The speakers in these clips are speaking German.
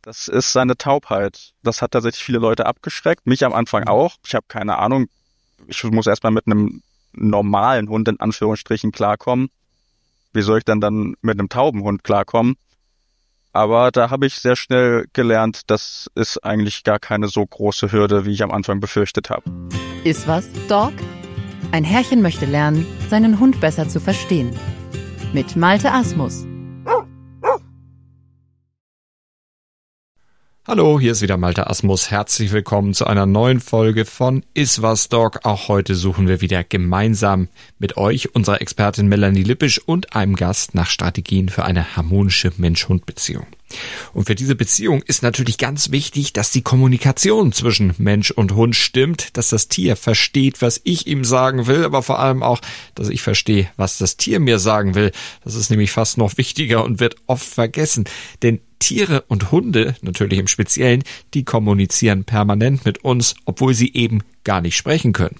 Das ist seine Taubheit. Das hat tatsächlich viele Leute abgeschreckt, mich am Anfang auch. Ich habe keine Ahnung, ich muss erstmal mit einem normalen Hund in Anführungsstrichen klarkommen. Wie soll ich dann mit einem tauben Hund klarkommen? Aber da habe ich sehr schnell gelernt, das ist eigentlich gar keine so große Hürde, wie ich am Anfang befürchtet habe. Ist was, Dog? Ein Herrchen möchte lernen, seinen Hund besser zu verstehen. Mit Malte Asmus. Hallo, hier ist wieder Malte Asmus. Herzlich willkommen zu einer neuen Folge von Ist was, Dog. Auch heute suchen wir wieder gemeinsam mit euch, unserer Expertin Melanie Lippisch und einem Gast nach Strategien für eine harmonische Mensch-Hund-Beziehung. Und für diese Beziehung ist natürlich ganz wichtig, dass die Kommunikation zwischen Mensch und Hund stimmt, dass das Tier versteht, was ich ihm sagen will, aber vor allem auch, dass ich verstehe, was das Tier mir sagen will. Das ist nämlich fast noch wichtiger und wird oft vergessen, denn Tiere und Hunde, natürlich im Speziellen, die kommunizieren permanent mit uns, obwohl sie eben gar nicht sprechen können.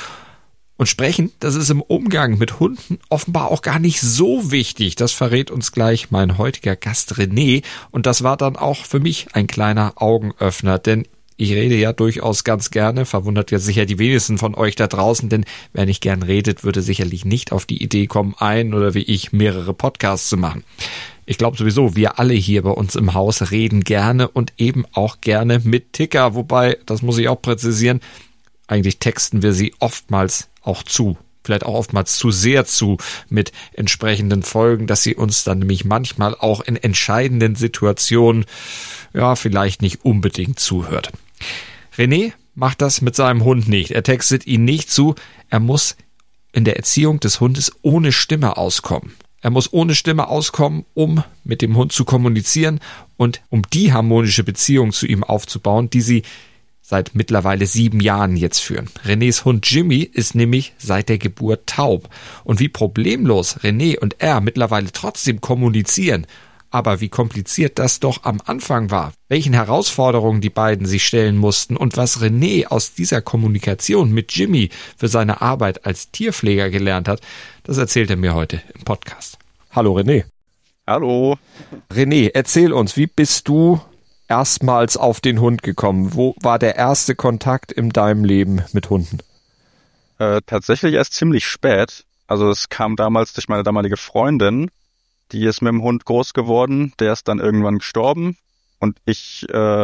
Und sprechen, das ist im Umgang mit Hunden offenbar auch gar nicht so wichtig. Das verrät uns gleich mein heutiger Gast René. Und das war dann auch für mich ein kleiner Augenöffner, denn ich rede ja durchaus ganz gerne, verwundert jetzt sicher die wenigsten von euch da draußen, denn wer nicht gern redet, würde sicherlich nicht auf die Idee kommen, oder wie ich mehrere Podcasts zu machen. Ich glaube sowieso, wir alle hier bei uns im Haus reden gerne und eben auch gerne mit Ticker, wobei, das muss ich auch präzisieren, eigentlich texten wir sie oftmals auch zu, vielleicht auch oftmals zu sehr zu mit entsprechenden Folgen, dass sie uns dann nämlich manchmal auch in entscheidenden Situationen, vielleicht nicht unbedingt zuhört. René macht das mit seinem Hund nicht. Er textet ihn nicht zu. Er muss in der Erziehung des Hundes ohne Stimme auskommen. Er muss ohne Stimme auskommen, um mit dem Hund zu kommunizieren und um die harmonische Beziehung zu ihm aufzubauen, die sie seit mittlerweile 7 Jahren jetzt führen. Renés Hund Jimmy ist nämlich seit der Geburt taub. Und wie problemlos René und er mittlerweile trotzdem kommunizieren, aber wie kompliziert das doch am Anfang war, welchen Herausforderungen die beiden sich stellen mussten und was René aus dieser Kommunikation mit Jimmy für seine Arbeit als Tierpfleger gelernt hat, das erzählt er mir heute im Podcast. Hallo René. Hallo. René, erzähl uns, wie bist du erstmals auf den Hund gekommen? Wo war der erste Kontakt in deinem Leben mit Hunden? Tatsächlich erst ziemlich spät. Also es kam damals durch meine damalige Freundin. Die ist mit dem Hund groß geworden, der ist dann irgendwann gestorben und ich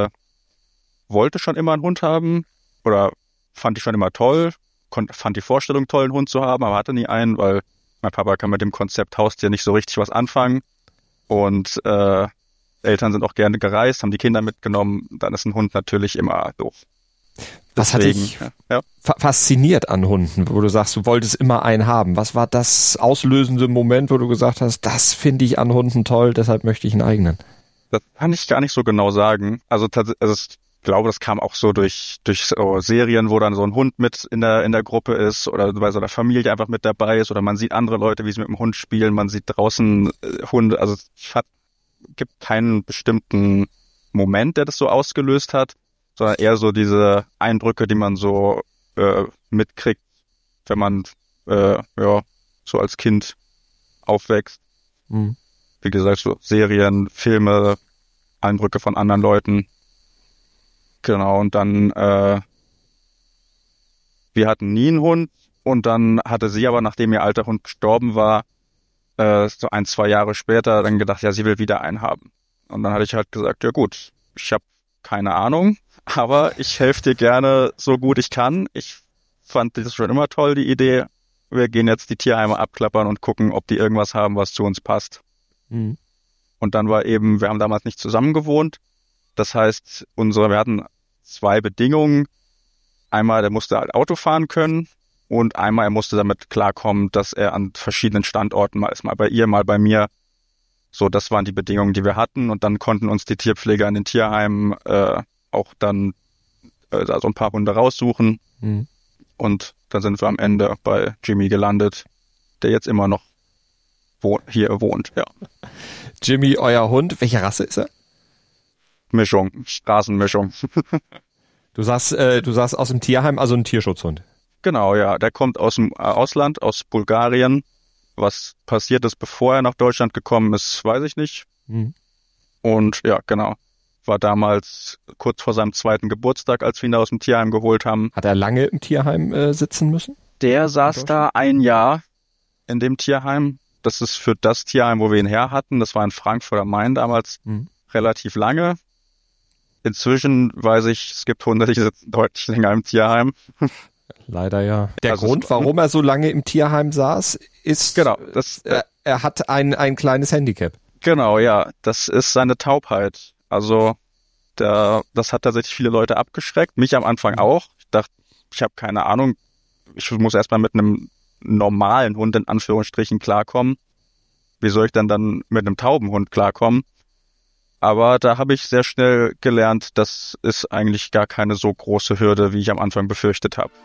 wollte schon immer einen Hund haben oder fand ich schon immer toll, fand die Vorstellung toll, einen Hund zu haben, aber hatte nie einen, weil mein Papa kann mit dem Konzept Haustier nicht so richtig was anfangen und Eltern sind auch gerne gereist, haben die Kinder mitgenommen, dann ist ein Hund natürlich immer doof. Was hat dich fasziniert an Hunden, wo du sagst, du wolltest immer einen haben? Was war das auslösende Moment, wo du gesagt hast, das finde ich an Hunden toll, deshalb möchte ich einen eigenen? Das kann ich gar nicht so genau sagen. Also ich glaube, das kam auch so durch so Serien, wo dann so ein Hund mit in der Gruppe ist oder bei so einer Familie einfach mit dabei ist oder man sieht andere Leute, wie sie mit dem Hund spielen, man sieht draußen Hunde. Also es gibt keinen bestimmten Moment, der das so ausgelöst hat, sondern eher so diese Eindrücke, die man so mitkriegt, wenn man so als Kind aufwächst. Mhm. Wie gesagt, so Serien, Filme, Eindrücke von anderen Leuten. Genau, und dann wir hatten nie einen Hund und dann hatte sie aber, nachdem ihr alter Hund gestorben war, so 1-2 Jahre später dann gedacht, ja, sie will wieder einen haben. Und dann hatte ich halt gesagt, ja gut, ich habe keine Ahnung, aber ich helfe dir gerne so gut ich kann. Ich fand das schon immer toll, die Idee. Wir gehen jetzt die Tierheime abklappern und gucken, ob die irgendwas haben, was zu uns passt. Mhm. Und dann war eben, wir haben damals nicht zusammen gewohnt. Das heißt, wir hatten 2 Bedingungen. Einmal, der musste halt Auto fahren können und einmal, er musste damit klarkommen, dass er an verschiedenen Standorten mal ist, mal bei ihr, mal bei mir. So, das waren die Bedingungen, die wir hatten und dann konnten uns die Tierpfleger in den Tierheimen auch dann so ein paar Hunde raussuchen. Mhm. Und dann sind wir am Ende bei Jimmy gelandet, der jetzt immer noch hier wohnt. Ja. Jimmy, euer Hund, welche Rasse ist er? Mischung, Straßenmischung. Du sagst aus dem Tierheim, also ein Tierschutzhund. Genau, ja. Der kommt aus dem Ausland, aus Bulgarien. Was passiert ist, bevor er nach Deutschland gekommen ist, weiß ich nicht. Mhm. Und ja, genau. war damals kurz vor seinem 2. Geburtstag, als wir ihn da aus dem Tierheim geholt haben. Hat er lange im Tierheim sitzen müssen? Der saß da 1 Jahr in dem Tierheim. Das ist für das Tierheim, wo wir ihn her hatten. Das war in Frankfurt am Main damals relativ lange. Inzwischen weiß ich, es gibt Hunde, die sitzen deutlich länger im Tierheim. Leider ja. Der Grund, warum er so lange im Tierheim saß, ist, genau, er hat ein kleines Handicap. Genau, ja. Das ist seine Taubheit. Also das hat tatsächlich viele Leute abgeschreckt. Mich am Anfang auch. Ich dachte, ich habe keine Ahnung. Ich muss erstmal mit einem normalen Hund in Anführungsstrichen klarkommen. Wie soll ich dann mit einem tauben Hund klarkommen? Aber da habe ich sehr schnell gelernt, das ist eigentlich gar keine so große Hürde, wie ich am Anfang befürchtet habe.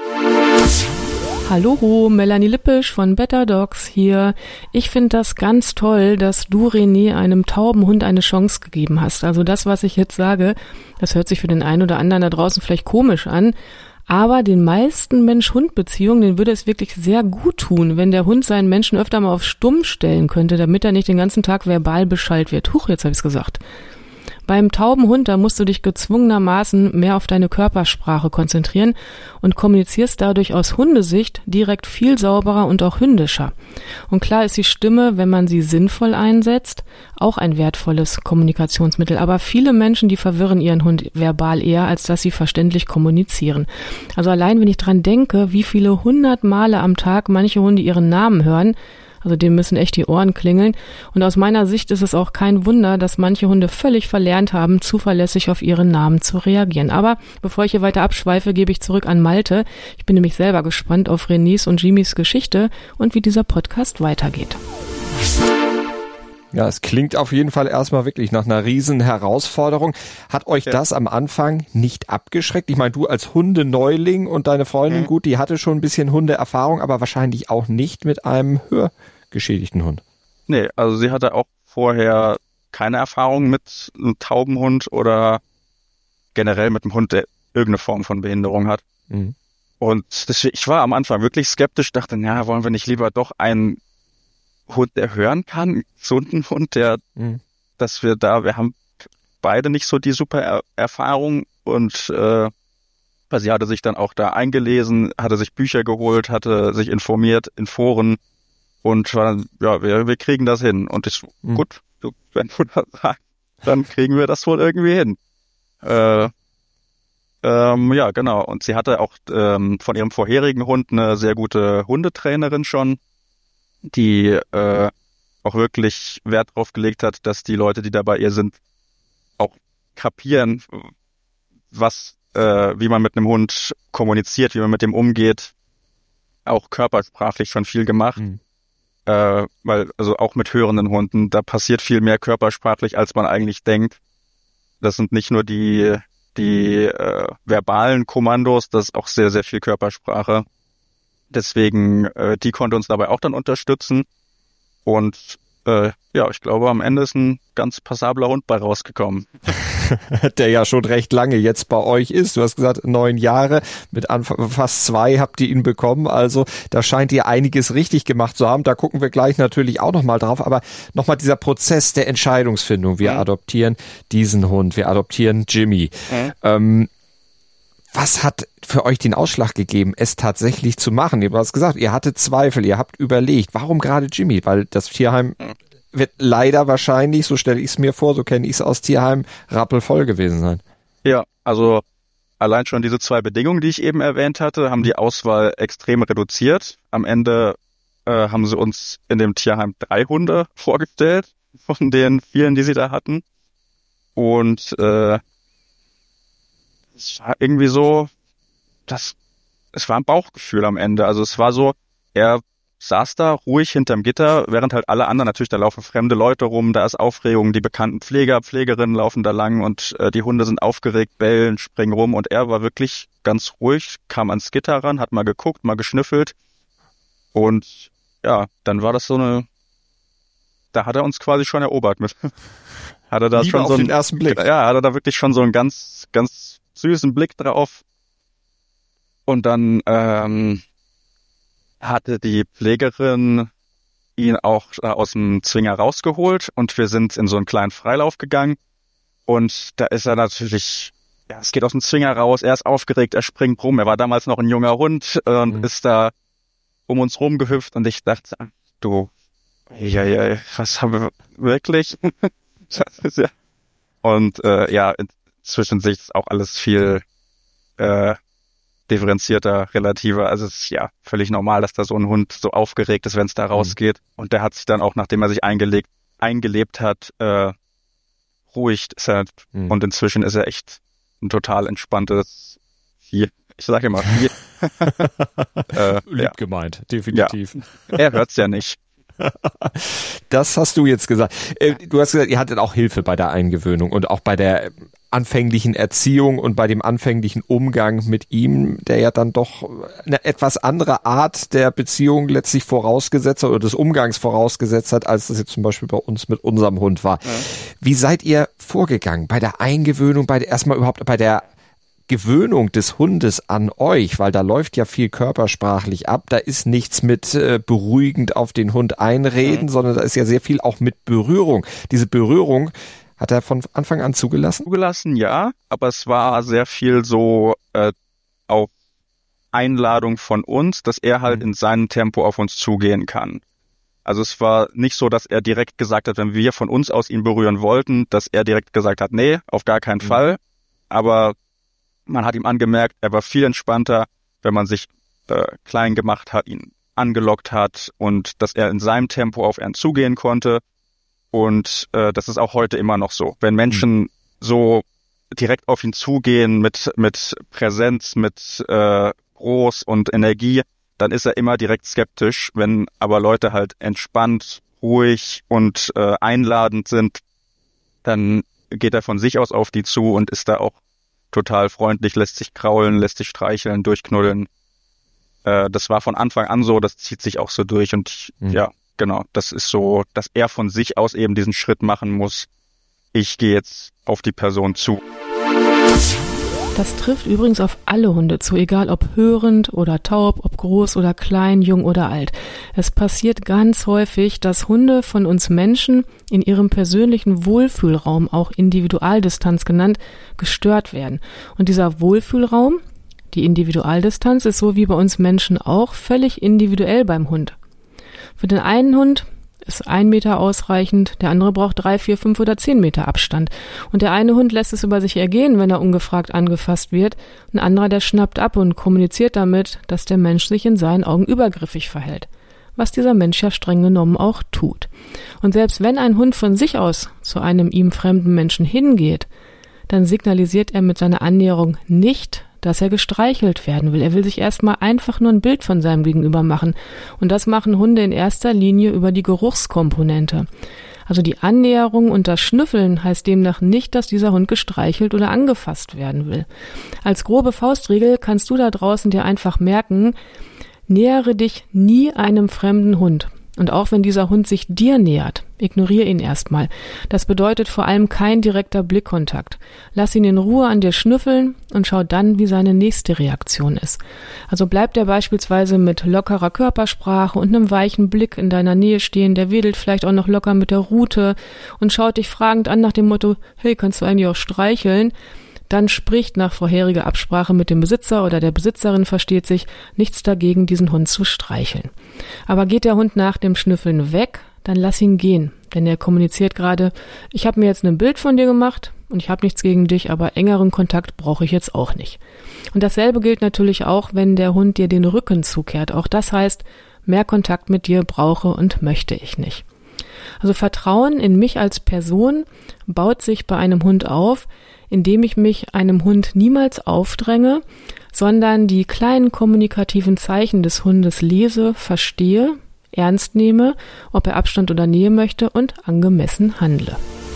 Hallo, Melanie Lippisch von Better Dogs hier. Ich finde das ganz toll, dass du, René, einem tauben Hund eine Chance gegeben hast. Also das, was ich jetzt sage, das hört sich für den einen oder anderen da draußen vielleicht komisch an, aber den meisten Mensch-Hund-Beziehungen, denen würde es wirklich sehr gut tun, wenn der Hund seinen Menschen öfter mal auf Stumm stellen könnte, damit er nicht den ganzen Tag verbal beschallt wird. Huch, jetzt habe ich es gesagt. Beim tauben Hund, da musst du dich gezwungenermaßen mehr auf deine Körpersprache konzentrieren und kommunizierst dadurch aus Hundesicht direkt viel sauberer und auch hündischer. Und klar ist die Stimme, wenn man sie sinnvoll einsetzt, auch ein wertvolles Kommunikationsmittel. Aber viele Menschen, die verwirren ihren Hund verbal eher, als dass sie verständlich kommunizieren. Also allein, wenn ich dran denke, wie viele 100 Male am Tag manche Hunde ihren Namen hören, also denen müssen echt die Ohren klingeln. Und aus meiner Sicht ist es auch kein Wunder, dass manche Hunde völlig verlernt haben, zuverlässig auf ihren Namen zu reagieren. Aber bevor ich hier weiter abschweife, gebe ich zurück an Malte. Ich bin nämlich selber gespannt auf Renés und Jimmys Geschichte und wie dieser Podcast weitergeht. Ja, es klingt auf jeden Fall erstmal wirklich nach einer riesen Herausforderung. Hat euch das am Anfang nicht abgeschreckt? Ich meine, du als Hundeneuling und deine Freundin, gut, die hatte schon ein bisschen Hundeerfahrung, aber wahrscheinlich auch nicht mit einem hörgeschädigten Hund. Nee, also sie hatte auch vorher keine Erfahrung mit einem tauben Hund oder generell mit einem Hund, der irgendeine Form von Behinderung hat. Und ich war am Anfang wirklich skeptisch, dachte, na, wollen wir nicht lieber doch einen Hund, der hören kann, so ein Hund, wir haben beide nicht so die super Erfahrung und weil sie hatte sich dann auch da eingelesen, hatte sich Bücher geholt, hatte sich informiert in Foren und war dann, ja, wir kriegen das hin. Und ich, gut, wenn du das sagst, dann kriegen wir das wohl irgendwie hin. Ja, genau. Und sie hatte auch von ihrem vorherigen Hund eine sehr gute Hundetrainerin schon, die auch wirklich Wert drauf gelegt hat, dass die Leute, die da bei ihr sind, auch kapieren, wie man mit einem Hund kommuniziert, wie man mit dem umgeht. Auch körpersprachlich schon viel gemacht. Weil, also auch mit hörenden Hunden, da passiert viel mehr körpersprachlich, als man eigentlich denkt. Das sind nicht nur die verbalen Kommandos, das ist auch sehr, sehr viel Körpersprache. Deswegen, die konnte uns dabei auch dann unterstützen. Und ja, ich glaube, am Ende ist ein ganz passabler Hund bei rausgekommen. Der ja schon recht lange jetzt bei euch ist. Du hast gesagt, 9 Jahre, mit fast 2 habt ihr ihn bekommen. Also da scheint ihr einiges richtig gemacht zu haben. Da gucken wir gleich natürlich auch nochmal drauf. Aber nochmal dieser Prozess der Entscheidungsfindung. Wir adoptieren diesen Hund, wir adoptieren Jimmy. Was hat für euch den Ausschlag gegeben, es tatsächlich zu machen? Ihr habt gesagt, ihr hattet Zweifel, ihr habt überlegt. Warum gerade Jimmy? Weil das Tierheim wird leider wahrscheinlich, so stelle ich es mir vor, so kenne ich es aus Tierheim, rappelvoll gewesen sein. Ja, also allein schon diese 2 Bedingungen, die ich eben erwähnt hatte, haben die Auswahl extrem reduziert. Am Ende haben sie uns in dem Tierheim 3 Hunde vorgestellt, von den vielen, die sie da hatten. Und es war irgendwie so, es war ein Bauchgefühl am Ende. Also es war so, er saß da ruhig hinterm Gitter, während halt alle anderen, natürlich, da laufen fremde Leute rum, da ist Aufregung, die bekannten Pfleger, Pflegerinnen laufen da lang und die Hunde sind aufgeregt, bellen, springen rum und er war wirklich ganz ruhig, kam ans Gitter ran, hat mal geguckt, mal geschnüffelt und ja, dann war das da hat er uns quasi schon erobert mit. Hat er da Liebe schon auf so den ersten Blick. Ja, hat er da wirklich schon so einen ganz, ganz süßen Blick drauf. Und dann hatte die Pflegerin ihn auch aus dem Zwinger rausgeholt und wir sind in so einen kleinen Freilauf gegangen. Und da ist er natürlich, ja, es geht aus dem Zwinger raus, er ist aufgeregt, er springt rum, er war damals noch ein junger Hund und ist da um uns rumgehüpft und ich dachte, du, ja, was haben wir wirklich? Das ist ja. Und inzwischen sehe ich auch alles viel differenzierter, relativer. Also es ist ja völlig normal, dass da so ein Hund so aufgeregt ist, wenn es da rausgeht. Und der hat sich dann auch, nachdem er sich eingelebt hat, ruhig ist er. Und inzwischen ist er echt ein total entspanntes Vieh. Ich sage immer Vieh. Lieb gemeint, definitiv. Ja. Er hört's ja nicht. Das hast du jetzt gesagt. Du hast gesagt, ihr hattet auch Hilfe bei der Eingewöhnung und auch bei der anfänglichen Erziehung und bei dem anfänglichen Umgang mit ihm, der ja dann doch eine etwas andere Art der Beziehung letztlich vorausgesetzt hat oder des Umgangs vorausgesetzt hat, als das jetzt zum Beispiel bei uns mit unserem Hund war. Ja. Wie seid ihr vorgegangen bei der Eingewöhnung, erstmal überhaupt bei der Gewöhnung des Hundes an euch, weil da läuft ja viel körpersprachlich ab, da ist nichts mit beruhigend auf den Hund einreden, sondern da ist ja sehr viel auch mit Berührung. Diese Berührung hat er von Anfang an zugelassen? Zugelassen, ja, aber es war sehr viel so auf Einladung von uns, dass er halt in seinem Tempo auf uns zugehen kann. Also es war nicht so, dass er direkt gesagt hat, wenn wir von uns aus ihn berühren wollten, dass er direkt gesagt hat, nee, auf gar keinen Fall, aber man hat ihm angemerkt, er war viel entspannter, wenn man sich klein gemacht hat, ihn angelockt hat und dass er in seinem Tempo auf ihn zugehen konnte. Und das ist auch heute immer noch so. Wenn Menschen so direkt auf ihn zugehen mit Präsenz, mit Groß und Energie, dann ist er immer direkt skeptisch. Wenn aber Leute halt entspannt, ruhig und einladend sind, dann geht er von sich aus auf die zu und ist da auch total freundlich, lässt sich kraulen, lässt sich streicheln, durchknuddeln. Das war von Anfang an so, das zieht sich auch so durch und ja, genau, das ist so, dass er von sich aus eben diesen Schritt machen muss. Ich gehe jetzt auf die Person zu. Das trifft übrigens auf alle Hunde zu, egal ob hörend oder taub, ob groß oder klein, jung oder alt. Es passiert ganz häufig, dass Hunde von uns Menschen in ihrem persönlichen Wohlfühlraum, auch Individualdistanz genannt, gestört werden. Und dieser Wohlfühlraum, die Individualdistanz, ist so wie bei uns Menschen auch völlig individuell beim Hund. Für den einen Hund ist 1 Meter ausreichend, der andere braucht 3, 4, 5 oder 10 Meter Abstand. Und der eine Hund lässt es über sich ergehen, wenn er ungefragt angefasst wird. Ein anderer, der schnappt ab und kommuniziert damit, dass der Mensch sich in seinen Augen übergriffig verhält. Was dieser Mensch ja streng genommen auch tut. Und selbst wenn ein Hund von sich aus zu einem ihm fremden Menschen hingeht, dann signalisiert er mit seiner Annäherung nicht, dass er gestreichelt werden will. Er will sich erstmal einfach nur ein Bild von seinem Gegenüber machen. Und das machen Hunde in erster Linie über die Geruchskomponente. Also die Annäherung und das Schnüffeln heißt demnach nicht, dass dieser Hund gestreichelt oder angefasst werden will. Als grobe Faustregel kannst du da draußen dir einfach merken, nähere dich nie einem fremden Hund. Und auch wenn dieser Hund sich dir nähert, ignoriere ihn erstmal. Das bedeutet vor allem kein direkter Blickkontakt. Lass ihn in Ruhe an dir schnüffeln und schau dann, wie seine nächste Reaktion ist. Also bleibt er beispielsweise mit lockerer Körpersprache und einem weichen Blick in deiner Nähe stehen, der wedelt vielleicht auch noch locker mit der Rute und schaut dich fragend an nach dem Motto, hey, kannst du eigentlich auch streicheln? Dann spricht nach vorheriger Absprache mit dem Besitzer oder der Besitzerin, versteht sich, nichts dagegen, diesen Hund zu streicheln. Aber geht der Hund nach dem Schnüffeln weg, dann lass ihn gehen, denn er kommuniziert gerade, ich habe mir jetzt ein Bild von dir gemacht und ich habe nichts gegen dich, aber engeren Kontakt brauche ich jetzt auch nicht. Und dasselbe gilt natürlich auch, wenn der Hund dir den Rücken zukehrt. Auch das heißt, mehr Kontakt mit dir brauche und möchte ich nicht. Also Vertrauen in mich als Person baut sich bei einem Hund auf, indem ich mich einem Hund niemals aufdränge, sondern die kleinen kommunikativen Zeichen des Hundes lese, verstehe, ernst nehme, ob er Abstand oder Nähe möchte und angemessen handle.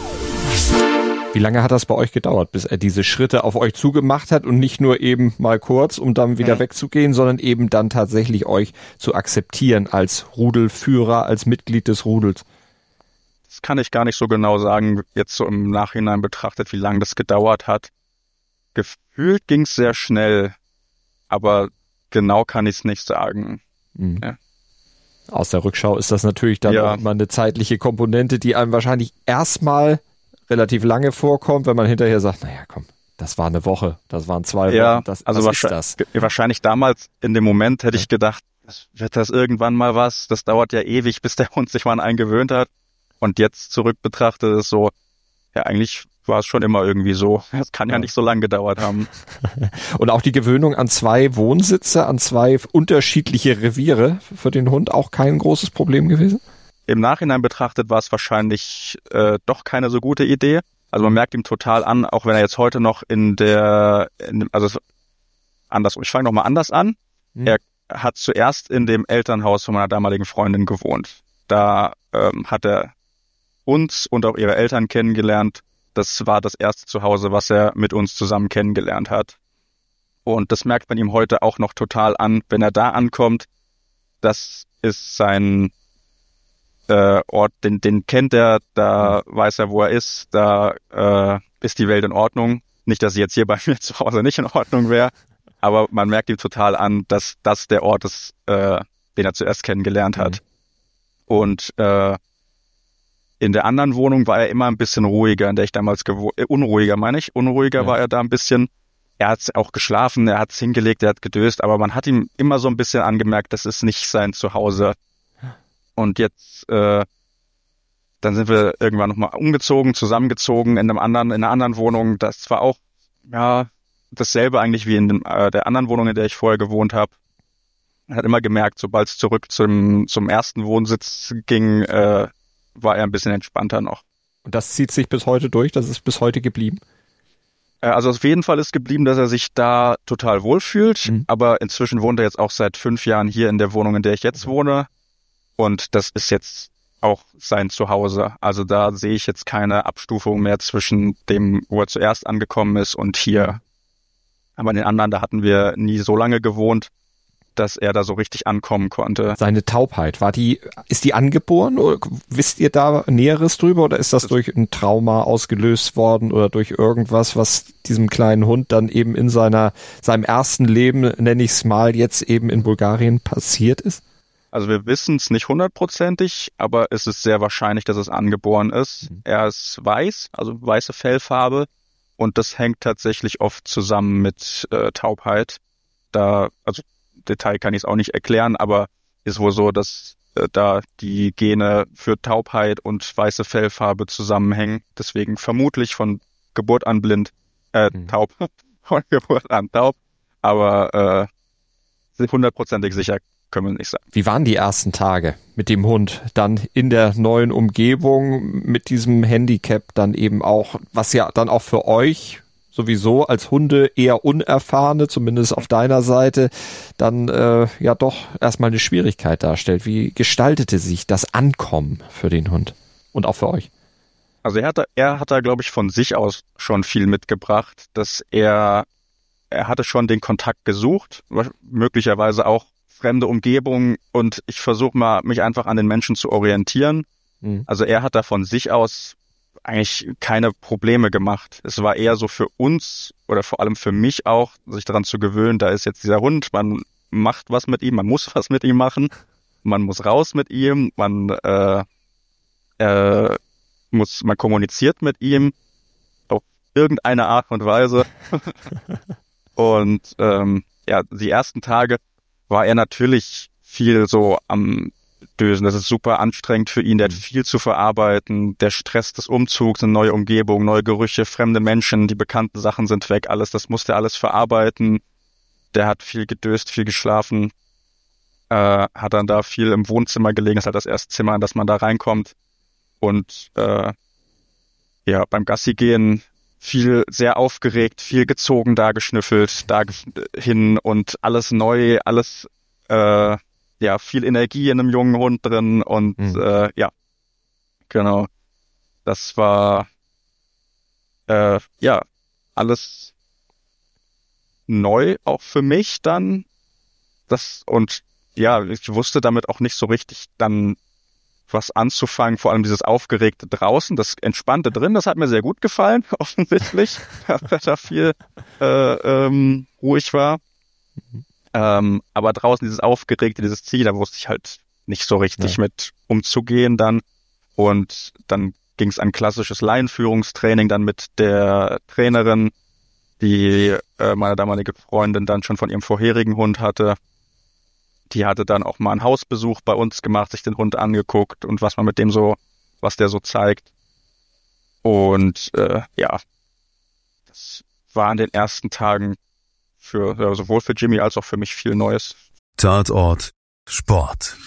Wie lange hat das bei euch gedauert, bis er diese Schritte auf euch zugemacht hat und nicht nur eben mal kurz, um dann wieder wegzugehen, sondern eben dann tatsächlich euch zu akzeptieren als Rudelführer, als Mitglied des Rudels? Das kann ich gar nicht so genau sagen, jetzt so im Nachhinein betrachtet, wie lange das gedauert hat. Gefühlt ging es sehr schnell, aber genau kann ich es nicht sagen. Mhm. Ja. Aus der Rückschau ist das natürlich dann auch immer eine zeitliche Komponente, die einem wahrscheinlich erstmal relativ lange vorkommt, wenn man hinterher sagt, naja, komm, das war eine Woche, das waren 2 Wochen, Ja, was also ist das? wahrscheinlich damals in dem Moment hätte ich gedacht, wird das irgendwann mal was? Das dauert ja ewig, bis der Hund sich mal an einen gewöhnt hat. Und jetzt zurück betrachtet ist so, ja, eigentlich war es schon immer irgendwie so. Es kann ja nicht so lange gedauert haben. Und auch die Gewöhnung an 2 Wohnsitze, an 2 unterschiedliche Reviere für den Hund auch kein großes Problem gewesen? Im Nachhinein betrachtet war es wahrscheinlich doch keine so gute Idee. Also man merkt ihm total an, auch wenn er jetzt heute noch also andersrum. Ich fange nochmal anders an. Er hat zuerst in dem Elternhaus von meiner damaligen Freundin gewohnt. Da hat er uns und auch ihre Eltern kennengelernt. Das war das erste Zuhause, was er mit uns zusammen kennengelernt hat. Und das merkt man ihm heute auch noch total an, wenn er da ankommt. Das ist sein Ort, den kennt er, da weiß er, wo er ist, da ist die Welt in Ordnung. Nicht, dass sie jetzt hier bei mir zu Hause nicht in Ordnung wäre, aber man merkt ihm total an, dass das der Ort ist, den er zuerst kennengelernt hat. Und in der anderen Wohnung war er immer ein bisschen ruhiger, in der ich damals unruhiger war er da ein bisschen. Er hat auch geschlafen, er hat es hingelegt, er hat gedöst, aber man hat ihm immer so ein bisschen angemerkt, das ist nicht sein Zuhause. Und jetzt, dann sind wir irgendwann nochmal umgezogen, zusammengezogen in einer anderen Wohnung. Das war auch, ja, dasselbe eigentlich wie in der anderen Wohnung, in der ich vorher gewohnt habe. Man hat immer gemerkt, sobald es zurück zum ersten Wohnsitz ging, war er ein bisschen entspannter noch. Und das zieht sich bis heute durch? Das ist bis heute geblieben? Also auf jeden Fall ist geblieben, dass er sich da total wohlfühlt. Aber inzwischen wohnt er jetzt auch seit 5 Jahren hier in der Wohnung, in der ich jetzt wohne. Und das ist jetzt auch sein Zuhause. Also da sehe ich jetzt keine Abstufung mehr zwischen dem, wo er zuerst angekommen ist, und hier. Aber in den anderen, da hatten wir nie so lange gewohnt, dass er da so richtig ankommen konnte. Seine Taubheit, ist die angeboren, oder wisst ihr da Näheres drüber, oder ist das durch ein Trauma ausgelöst worden oder durch irgendwas, was diesem kleinen Hund dann eben in seinem ersten Leben, nenne ich es mal, jetzt eben in Bulgarien passiert ist? Also wir wissen es nicht 100%, aber es ist sehr wahrscheinlich, dass es angeboren ist. Er ist weiß, also weiße Fellfarbe, und das hängt tatsächlich oft zusammen mit Taubheit. Also Detail kann ich es auch nicht erklären, aber ist wohl so, dass da die Gene für Taubheit und weiße Fellfarbe zusammenhängen. Deswegen vermutlich von Geburt an blind, taub, von Geburt an taub, aber 100%ig sicher können wir nicht sagen. Wie waren die ersten Tage mit dem Hund dann in der neuen Umgebung, mit diesem Handicap dann eben auch, was ja dann auch für euch sowieso als Hunde eher Unerfahrene, zumindest auf deiner Seite, dann ja doch erstmal eine Schwierigkeit darstellt. Wie gestaltete sich das Ankommen für den Hund und auch für euch? Also er hat da, glaube ich, von sich aus schon viel mitgebracht, dass er hatte schon den Kontakt gesucht, möglicherweise auch fremde Umgebung, und ich versuche mal, mich einfach an den Menschen zu orientieren. Also er hat da von sich aus eigentlich keine Probleme gemacht. Es war eher so für uns oder vor allem für mich auch, sich daran zu gewöhnen, da ist jetzt dieser Hund, man macht was mit ihm, man muss was mit ihm machen, man muss raus mit ihm, man kommuniziert mit ihm auf irgendeine Art und Weise. Und die ersten Tage war er natürlich viel so am Dösen. Das ist super anstrengend für ihn, der hat viel zu verarbeiten, der Stress des Umzugs, eine neue Umgebung, neue Gerüche, fremde Menschen, die bekannten Sachen sind weg, das musste er alles verarbeiten. Der hat viel gedöst, viel geschlafen, hat dann da viel im Wohnzimmer gelegen, das ist halt das erste Zimmer, in das man da reinkommt. Und beim Gassi gehen viel sehr aufgeregt, viel gezogen, da geschnüffelt, da hin und alles neu, alles viel Energie in einem jungen Hund drin und genau. Das war alles neu auch für mich dann. Ich wusste damit auch nicht so richtig dann was anzufangen, vor allem dieses Aufgeregte draußen, das Entspannte drin, das hat mir sehr gut gefallen, offensichtlich, weil da viel ruhig war. Aber draußen dieses Aufgeregte, dieses Ziel, da wusste ich halt nicht so richtig mit umzugehen dann. Und dann ging es ein klassisches Laienführungstraining dann mit der Trainerin, die meine damalige Freundin dann schon von ihrem vorherigen Hund hatte. Die hatte dann auch mal einen Hausbesuch bei uns gemacht, sich den Hund angeguckt und was der so zeigt. Und das war in den ersten Tagen sowohl für Jimmy als auch für mich viel Neues. Tatort Sport.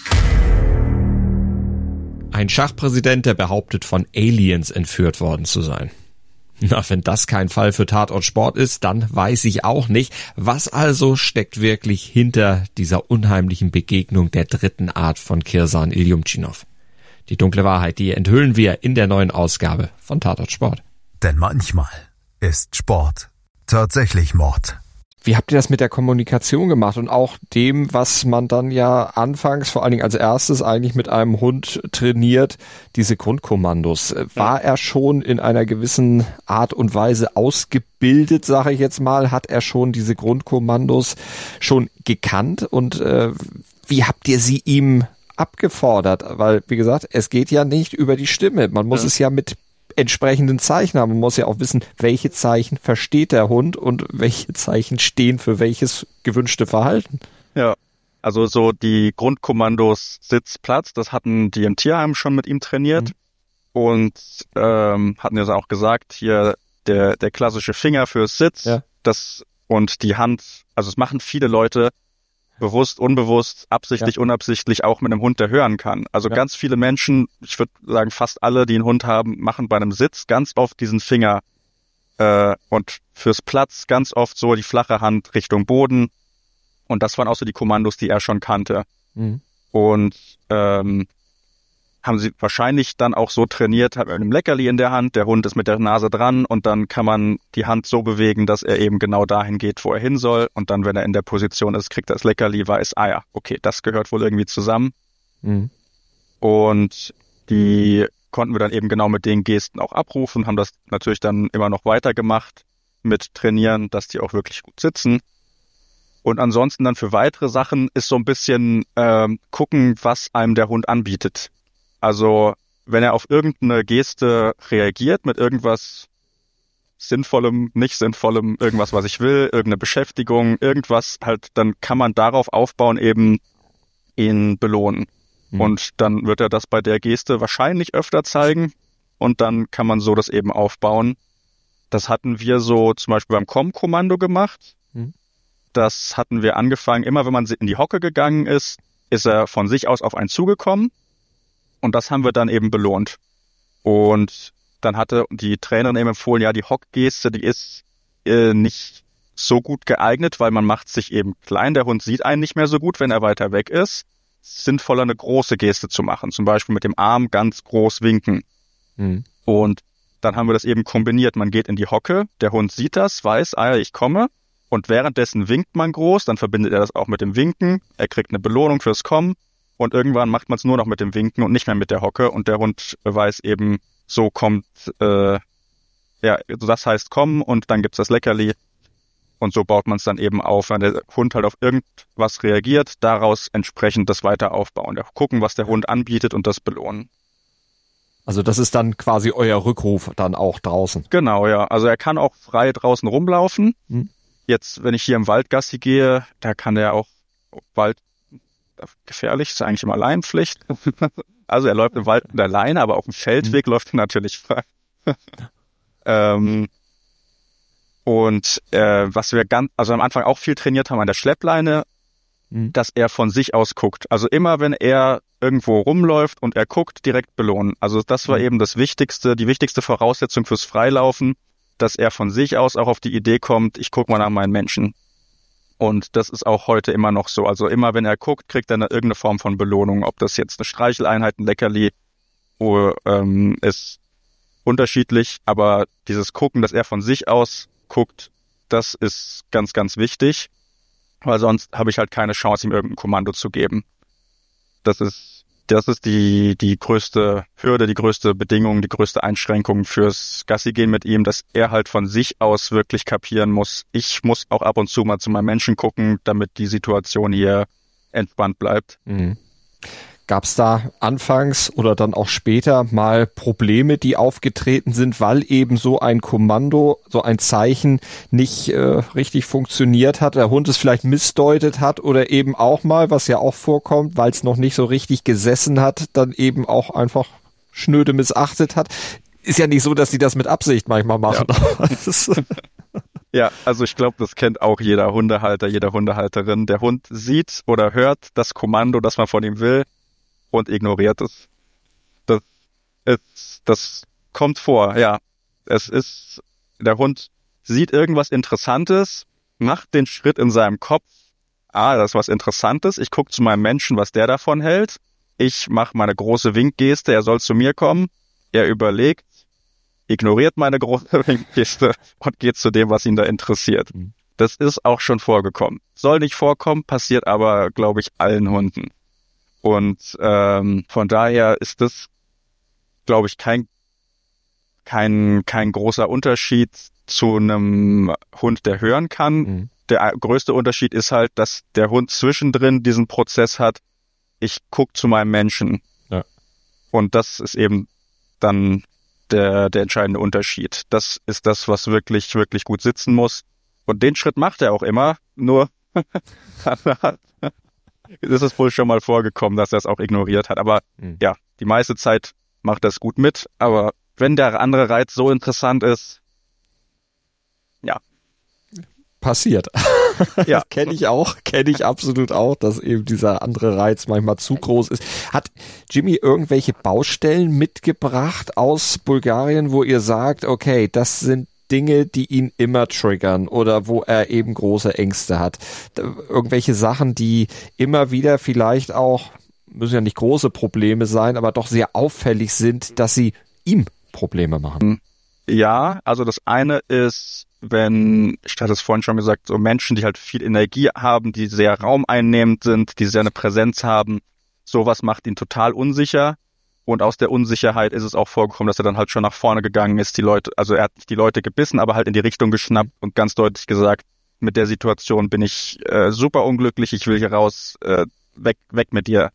Ein Schachpräsident, der behauptet, von Aliens entführt worden zu sein. Na, wenn das kein Fall für Tatort Sport ist, dann weiß ich auch nicht. Was also steckt wirklich hinter dieser unheimlichen Begegnung der dritten Art von Kirsan Iljumtschinov? Die dunkle Wahrheit, die enthüllen wir in der neuen Ausgabe von Tatort Sport. Denn manchmal ist Sport tatsächlich Mord. Wie habt ihr das mit der Kommunikation gemacht und auch dem, was man dann ja anfangs, vor allen Dingen als erstes eigentlich mit einem Hund trainiert, diese Grundkommandos? War er schon in einer gewissen Art und Weise ausgebildet, sage ich jetzt mal? Hat er schon diese Grundkommandos schon gekannt und wie habt ihr sie ihm abgefordert? Weil, wie gesagt, es geht ja nicht über die Stimme. Man muss es ja mit entsprechenden Zeichen haben. Man muss ja auch wissen, welche Zeichen versteht der Hund und welche Zeichen stehen für welches gewünschte Verhalten. Ja, also so die Grundkommandos Sitz, Platz, das hatten die im Tierheim schon mit ihm trainiert und hatten ja auch gesagt, hier der klassische Finger fürs Sitz, das und die Hand, also es machen viele Leute bewusst, unbewusst, absichtlich, unabsichtlich auch mit einem Hund, der hören kann. Also ganz viele Menschen, ich würde sagen fast alle, die einen Hund haben, machen bei einem Sitz ganz oft diesen Finger und fürs Platz ganz oft so die flache Hand Richtung Boden. Und das waren auch so die Kommandos, die er schon kannte. Und haben sie wahrscheinlich dann auch so trainiert, hat mit einem Leckerli in der Hand, der Hund ist mit der Nase dran und dann kann man die Hand so bewegen, dass er eben genau dahin geht, wo er hin soll und dann, wenn er in der Position ist, kriegt er das Leckerli, weiß, okay, das gehört wohl irgendwie zusammen. Und die konnten wir dann eben genau mit den Gesten auch abrufen, haben das natürlich dann immer noch weiter gemacht mit Trainieren, dass die auch wirklich gut sitzen. Und ansonsten dann für weitere Sachen ist so ein bisschen gucken, was einem der Hund anbietet. Also wenn er auf irgendeine Geste reagiert mit irgendwas Sinnvollem, nicht Sinnvollem, irgendwas, was ich will, irgendeine Beschäftigung, irgendwas halt, dann kann man darauf aufbauen, eben ihn belohnen. Und dann wird er das bei der Geste wahrscheinlich öfter zeigen und dann kann man so das eben aufbauen. Das hatten wir so zum Beispiel beim Komm-Kommando gemacht. Das hatten wir angefangen, immer wenn man in die Hocke gegangen ist, ist er von sich aus auf einen zugekommen. Und das haben wir dann eben belohnt. Und dann hatte die Trainerin eben empfohlen, ja, die Hockgeste, die ist nicht so gut geeignet, weil man macht sich eben klein. Der Hund sieht einen nicht mehr so gut, wenn er weiter weg ist. Sinnvoller, eine große Geste zu machen. Zum Beispiel mit dem Arm ganz groß winken. Und dann haben wir das eben kombiniert. Man geht in die Hocke, der Hund sieht das, weiß, ich komme. Und währenddessen winkt man groß, dann verbindet er das auch mit dem Winken. Er kriegt eine Belohnung fürs Kommen. Und irgendwann macht man es nur noch mit dem Winken und nicht mehr mit der Hocke. Und der Hund weiß eben, so kommt, das heißt kommen und dann gibt's das Leckerli. Und so baut man es dann eben auf. Wenn der Hund halt auf irgendwas reagiert, daraus entsprechend das weiter aufbauen. Gucken, was der Hund anbietet und das belohnen. Also das ist dann quasi euer Rückruf dann auch draußen. Genau, ja. Also er kann auch frei draußen rumlaufen. Jetzt, wenn ich hier im Wald Gassi gehe, da kann er auch gefährlich, ist eigentlich immer Leinenpflicht. Also er läuft im Wald mit der Leine, aber auf dem Feldweg läuft er natürlich frei. Was wir am Anfang auch viel trainiert haben an der Schleppleine, dass er von sich aus guckt. Also immer, wenn er irgendwo rumläuft und er guckt, direkt belohnen. Also das war eben die wichtigste Voraussetzung fürs Freilaufen, dass er von sich aus auch auf die Idee kommt, ich gucke mal nach meinen Menschen. Und das ist auch heute immer noch so. Also immer, wenn er guckt, kriegt er irgendeine Form von Belohnung. Ob das jetzt eine Streicheleinheit, ein Leckerli ist unterschiedlich. Aber dieses Gucken, dass er von sich aus guckt, das ist ganz, ganz wichtig. Weil sonst habe ich halt keine Chance, ihm irgendein Kommando zu geben. Das ist die größte Hürde, die größte Bedingung, die größte Einschränkung fürs Gassi-Gehen mit ihm, dass er halt von sich aus wirklich kapieren muss. Ich muss auch ab und zu mal zu meinem Menschen gucken, damit die Situation hier entspannt bleibt. Gab es da anfangs oder dann auch später mal Probleme, die aufgetreten sind, weil eben so ein Kommando, so ein Zeichen nicht richtig funktioniert hat, der Hund es vielleicht missdeutet hat oder eben auch mal, was ja auch vorkommt, weil es noch nicht so richtig gesessen hat, dann eben auch einfach schnöde missachtet hat. Ist ja nicht so, dass die das mit Absicht manchmal machen. Ja. Ja, also ich glaube, das kennt auch jeder Hundehalter, jede Hundehalterin. Der Hund sieht oder hört das Kommando, das man von ihm will, und ignoriert es. Das kommt vor, ja. Der Hund sieht irgendwas Interessantes, macht den Schritt in seinem Kopf. Das ist was Interessantes. Ich gucke zu meinem Menschen, was der davon hält. Ich mache meine große Winkgeste, er soll zu mir kommen. Er überlegt, ignoriert meine große Winkgeste und geht zu dem, was ihn da interessiert. Das ist auch schon vorgekommen. Soll nicht vorkommen, passiert aber, glaube ich, allen Hunden. Und von daher ist das, glaube ich, kein großer Unterschied zu einem Hund, der hören kann. Mhm. Der größte Unterschied ist halt, dass der Hund zwischendrin diesen Prozess hat, ich gucke zu meinem Menschen. Ja. Und das ist eben dann der entscheidende Unterschied. Das ist das, was wirklich, wirklich gut sitzen muss. Und den Schritt macht er auch immer, nur ist es wohl schon mal vorgekommen, dass er es auch ignoriert hat. Aber ja, die meiste Zeit macht er es gut mit. Aber wenn der andere Reiz so interessant ist, ja. Passiert. Ja. Kenne ich absolut auch, dass eben dieser andere Reiz manchmal zu groß ist. Hat Jimmy irgendwelche Baustellen mitgebracht aus Bulgarien, wo ihr sagt, okay, das sind Dinge, die ihn immer triggern oder wo er eben große Ängste hat? Irgendwelche Sachen, die immer wieder vielleicht auch, müssen ja nicht große Probleme sein, aber doch sehr auffällig sind, dass sie ihm Probleme machen? Ja, also das eine ist, ich hatte es vorhin schon gesagt, so Menschen, die halt viel Energie haben, die sehr raumeinnehmend sind, die sehr eine Präsenz haben, sowas macht ihn total unsicher. Und aus der Unsicherheit ist es auch vorgekommen, dass er dann halt schon nach vorne gegangen ist, er hat nicht die Leute gebissen, aber halt in die Richtung geschnappt und ganz deutlich gesagt, mit der Situation bin ich super unglücklich, ich will hier raus, weg mit dir.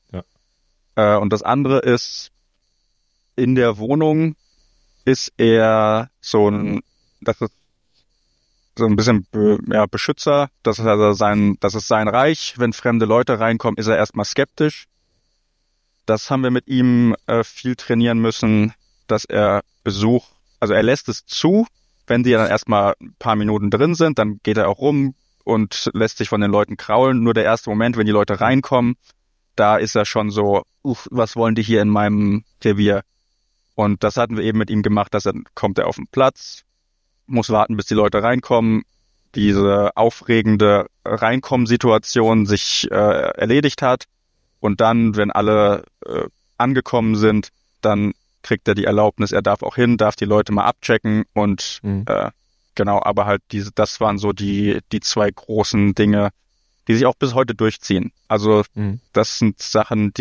Ja. Und das andere ist, in der Wohnung ist er das ist so ein bisschen Beschützer, das ist sein Reich. Wenn fremde Leute reinkommen, ist er erstmal skeptisch. Das haben wir mit ihm viel trainieren müssen, dass er er lässt es zu, wenn die dann erstmal ein paar Minuten drin sind, dann geht er auch rum und lässt sich von den Leuten kraulen. Nur der erste Moment, wenn die Leute reinkommen, da ist er schon so, was wollen die hier in meinem Revier? Und das hatten wir eben mit ihm gemacht, kommt er auf den Platz, muss warten, bis die Leute reinkommen, diese aufregende Reinkommen-Situation sich erledigt hat. Und dann, wenn alle angekommen sind, dann kriegt er die Erlaubnis, er darf auch hin, darf die Leute mal abchecken und genau, aber halt das waren so die zwei großen Dinge, die sich auch bis heute durchziehen. Also das sind Sachen,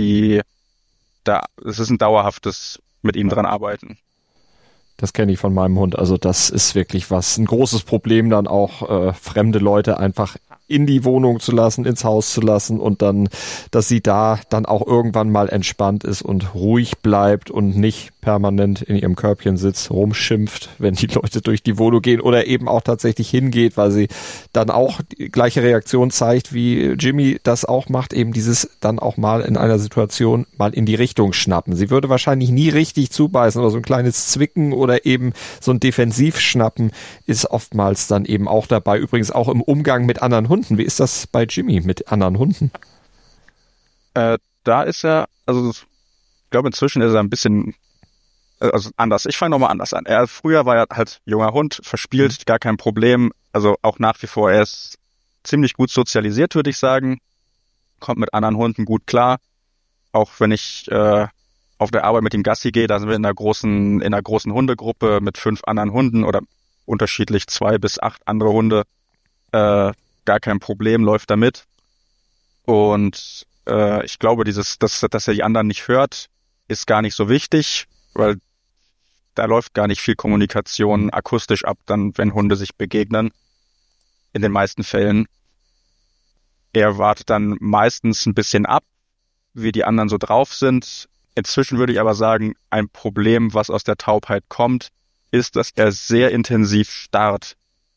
es ist ein dauerhaftes mit ihm dran arbeiten. Das kenne ich von meinem Hund. Also das ist wirklich ein großes Problem, dann auch fremde Leute einfach in die Wohnung zu lassen, ins Haus zu lassen und dann, dass sie da dann auch irgendwann mal entspannt ist und ruhig bleibt und nicht permanent in ihrem Körbchen sitzt, rumschimpft, wenn die Leute durch die Wohnung gehen oder eben auch tatsächlich hingeht, weil sie dann auch die gleiche Reaktion zeigt, wie Jimmy das auch macht, eben dieses dann auch mal in einer Situation mal in die Richtung schnappen. Sie würde wahrscheinlich nie richtig zubeißen oder so ein kleines Zwicken oder eben so ein Defensivschnappen ist oftmals dann eben auch dabei. Übrigens auch im Umgang mit anderen Hunden. Wie ist das bei Jimmy mit anderen Hunden? Da ist er, also ich glaube inzwischen ist er ein bisschen anders. Ich fange nochmal anders an. Früher war er halt junger Hund, verspielt, gar kein Problem. Also auch nach wie vor, er ist ziemlich gut sozialisiert, würde ich sagen. Kommt mit anderen Hunden gut klar. Auch wenn ich auf der Arbeit mit ihm Gassi gehe, da sind wir in einer großen Hundegruppe mit 5 anderen Hunden oder unterschiedlich 2 bis 8 andere Hunde. Gar kein Problem, läuft da mit. Und ich glaube, dass er die anderen nicht hört, ist gar nicht so wichtig, weil da läuft gar nicht viel Kommunikation akustisch ab, dann wenn Hunde sich begegnen. In den meisten Fällen. Er wartet dann meistens ein bisschen ab, wie die anderen so drauf sind. Inzwischen würde ich aber sagen, ein Problem, was aus der Taubheit kommt, ist, dass er sehr intensiv starrt.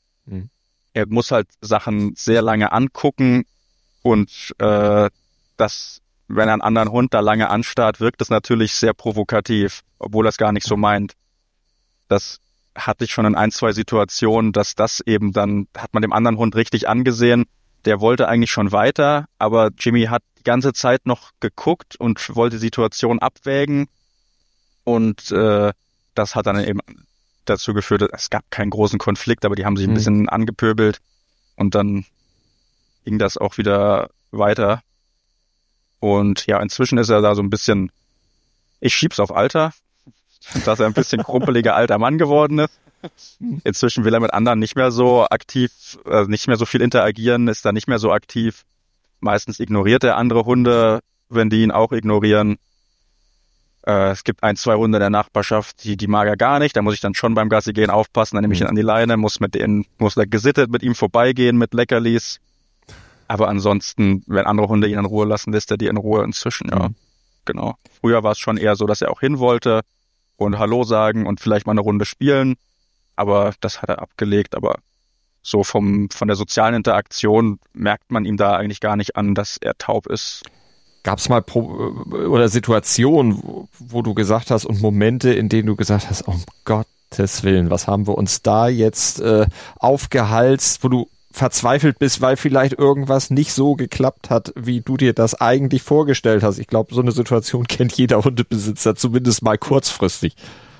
Er muss halt Sachen sehr lange angucken und das, wenn er einen anderen Hund da lange anstarrt, wirkt das natürlich sehr provokativ, obwohl er es gar nicht so meint. Das hatte ich schon in 1, 2 Situationen, dass das eben dann, hat man dem anderen Hund richtig angesehen, der wollte eigentlich schon weiter, aber Jimmy hat die ganze Zeit noch geguckt und wollte die Situation abwägen und das hat dann eben dazu geführt, es gab keinen großen Konflikt, aber die haben sich ein bisschen angepöbelt und dann ging das auch wieder weiter. Und ja, inzwischen ist er da so ein bisschen, ich schieb's auf Alter, dass er ein bisschen krumpeliger alter Mann geworden ist. Inzwischen will er mit anderen nicht mehr so aktiv, nicht mehr so viel interagieren, ist da nicht mehr so aktiv. Meistens ignoriert er andere Hunde, wenn die ihn auch ignorieren. Es gibt 1, 2 Hunde in der Nachbarschaft, die mag er gar nicht. Da muss ich dann schon beim Gassi gehen aufpassen, dann nehme ich ihn an die Leine, muss da gesittet mit ihm vorbeigehen mit Leckerlis. Aber ansonsten, wenn andere Hunde ihn in Ruhe lassen, lässt er die in Ruhe inzwischen, ja. Genau. Früher war es schon eher so, dass er auch hin wollte und Hallo sagen und vielleicht mal eine Runde spielen. Aber das hat er abgelegt. Aber so von der sozialen Interaktion merkt man ihm da eigentlich gar nicht an, dass er taub ist. Gab es mal oder Situationen, wo du gesagt hast und Momente, in denen du gesagt hast, um Gottes Willen, was haben wir uns da jetzt aufgehalst, wo du verzweifelt bist, weil vielleicht irgendwas nicht so geklappt hat, wie du dir das eigentlich vorgestellt hast. Ich glaube, so eine Situation kennt jeder Hundebesitzer, zumindest mal kurzfristig.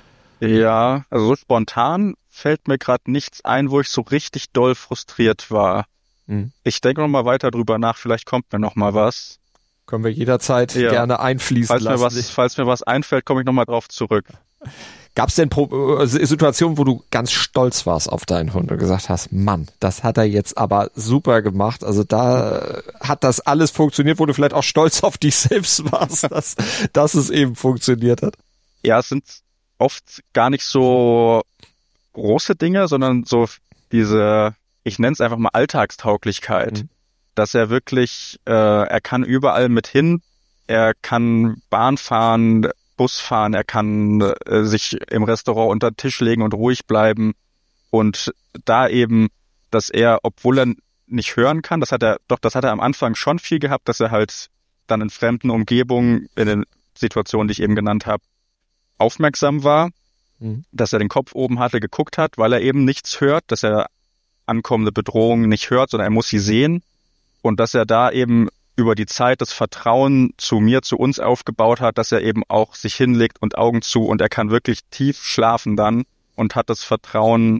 Ja, also so spontan fällt mir gerade nichts ein, wo ich so richtig doll frustriert war. Ich denke noch mal weiter drüber nach, vielleicht kommt mir noch mal was. Können wir jederzeit gerne einfließen lassen. Falls mir was einfällt, komme ich noch mal drauf zurück. Gab es denn Situationen, wo du ganz stolz warst auf deinen Hund und gesagt hast, Mann, das hat er jetzt aber super gemacht. Also da hat das alles funktioniert, wo du vielleicht auch stolz auf dich selbst warst, dass es eben funktioniert hat? Ja, es sind oft gar nicht so große Dinge, sondern so diese, ich nenne es einfach mal Alltagstauglichkeit. Dass er wirklich, er kann überall mit hin, er kann Bahn fahren, Bus fahren, er kann sich im Restaurant unter den Tisch legen und ruhig bleiben und da eben, dass er, obwohl er nicht hören kann, das hat er am Anfang schon viel gehabt, dass er halt dann in fremden Umgebungen, in den Situationen, die ich eben genannt habe, aufmerksam war, dass er den Kopf oben hatte, geguckt hat, weil er eben nichts hört, dass er ankommende Bedrohungen nicht hört, sondern er muss sie sehen und dass er da eben über die Zeit das Vertrauen zu mir, zu uns aufgebaut hat, dass er eben auch sich hinlegt und Augen zu und er kann wirklich tief schlafen dann und hat das Vertrauen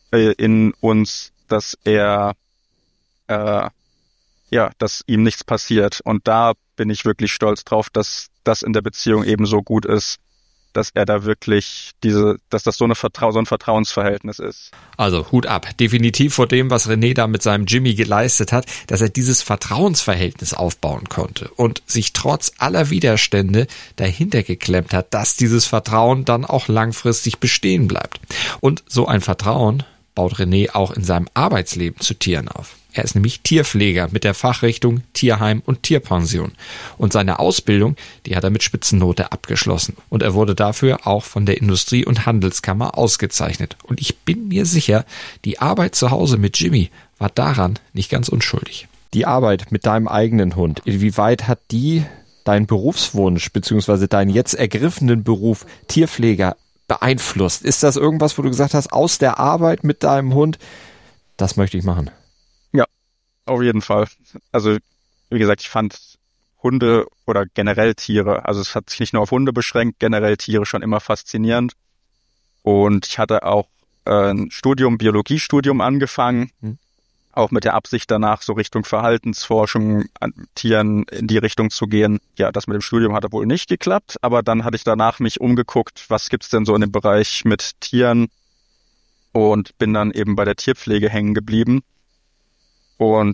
in uns, dass er, dass ihm nichts passiert. Und da bin ich wirklich stolz drauf, dass das in der Beziehung eben so gut ist, dass er da wirklich dass das so ein Vertrauensverhältnis ist. Also Hut ab. Definitiv vor dem, was René da mit seinem Jimmy geleistet hat, dass er dieses Vertrauensverhältnis aufbauen konnte und sich trotz aller Widerstände dahinter geklemmt hat, dass dieses Vertrauen dann auch langfristig bestehen bleibt. Und so ein Vertrauen baut René auch in seinem Arbeitsleben zu Tieren auf. Er ist nämlich Tierpfleger mit der Fachrichtung Tierheim und Tierpension. Und seine Ausbildung, die hat er mit Spitzennote abgeschlossen. Und er wurde dafür auch von der Industrie- und Handelskammer ausgezeichnet. Und ich bin mir sicher, die Arbeit zu Hause mit Jimmy war daran nicht ganz unschuldig. Die Arbeit mit deinem eigenen Hund, inwieweit hat die deinen Berufswunsch bzw. deinen jetzt ergriffenen Beruf Tierpfleger beeinflusst? Ist das irgendwas, wo du gesagt hast, aus der Arbeit mit deinem Hund, das möchte ich machen? Auf jeden Fall. Also, wie gesagt, ich fand Hunde oder generell Tiere, also es hat sich nicht nur auf Hunde beschränkt, generell Tiere schon immer faszinierend. Und ich hatte auch ein Biologiestudium angefangen, auch mit der Absicht danach so Richtung Verhaltensforschung an Tieren in die Richtung zu gehen. Ja, das mit dem Studium hat wohl nicht geklappt, aber dann hatte ich danach mich umgeguckt, was gibt's denn so in dem Bereich mit Tieren und bin dann eben bei der Tierpflege hängen geblieben. Und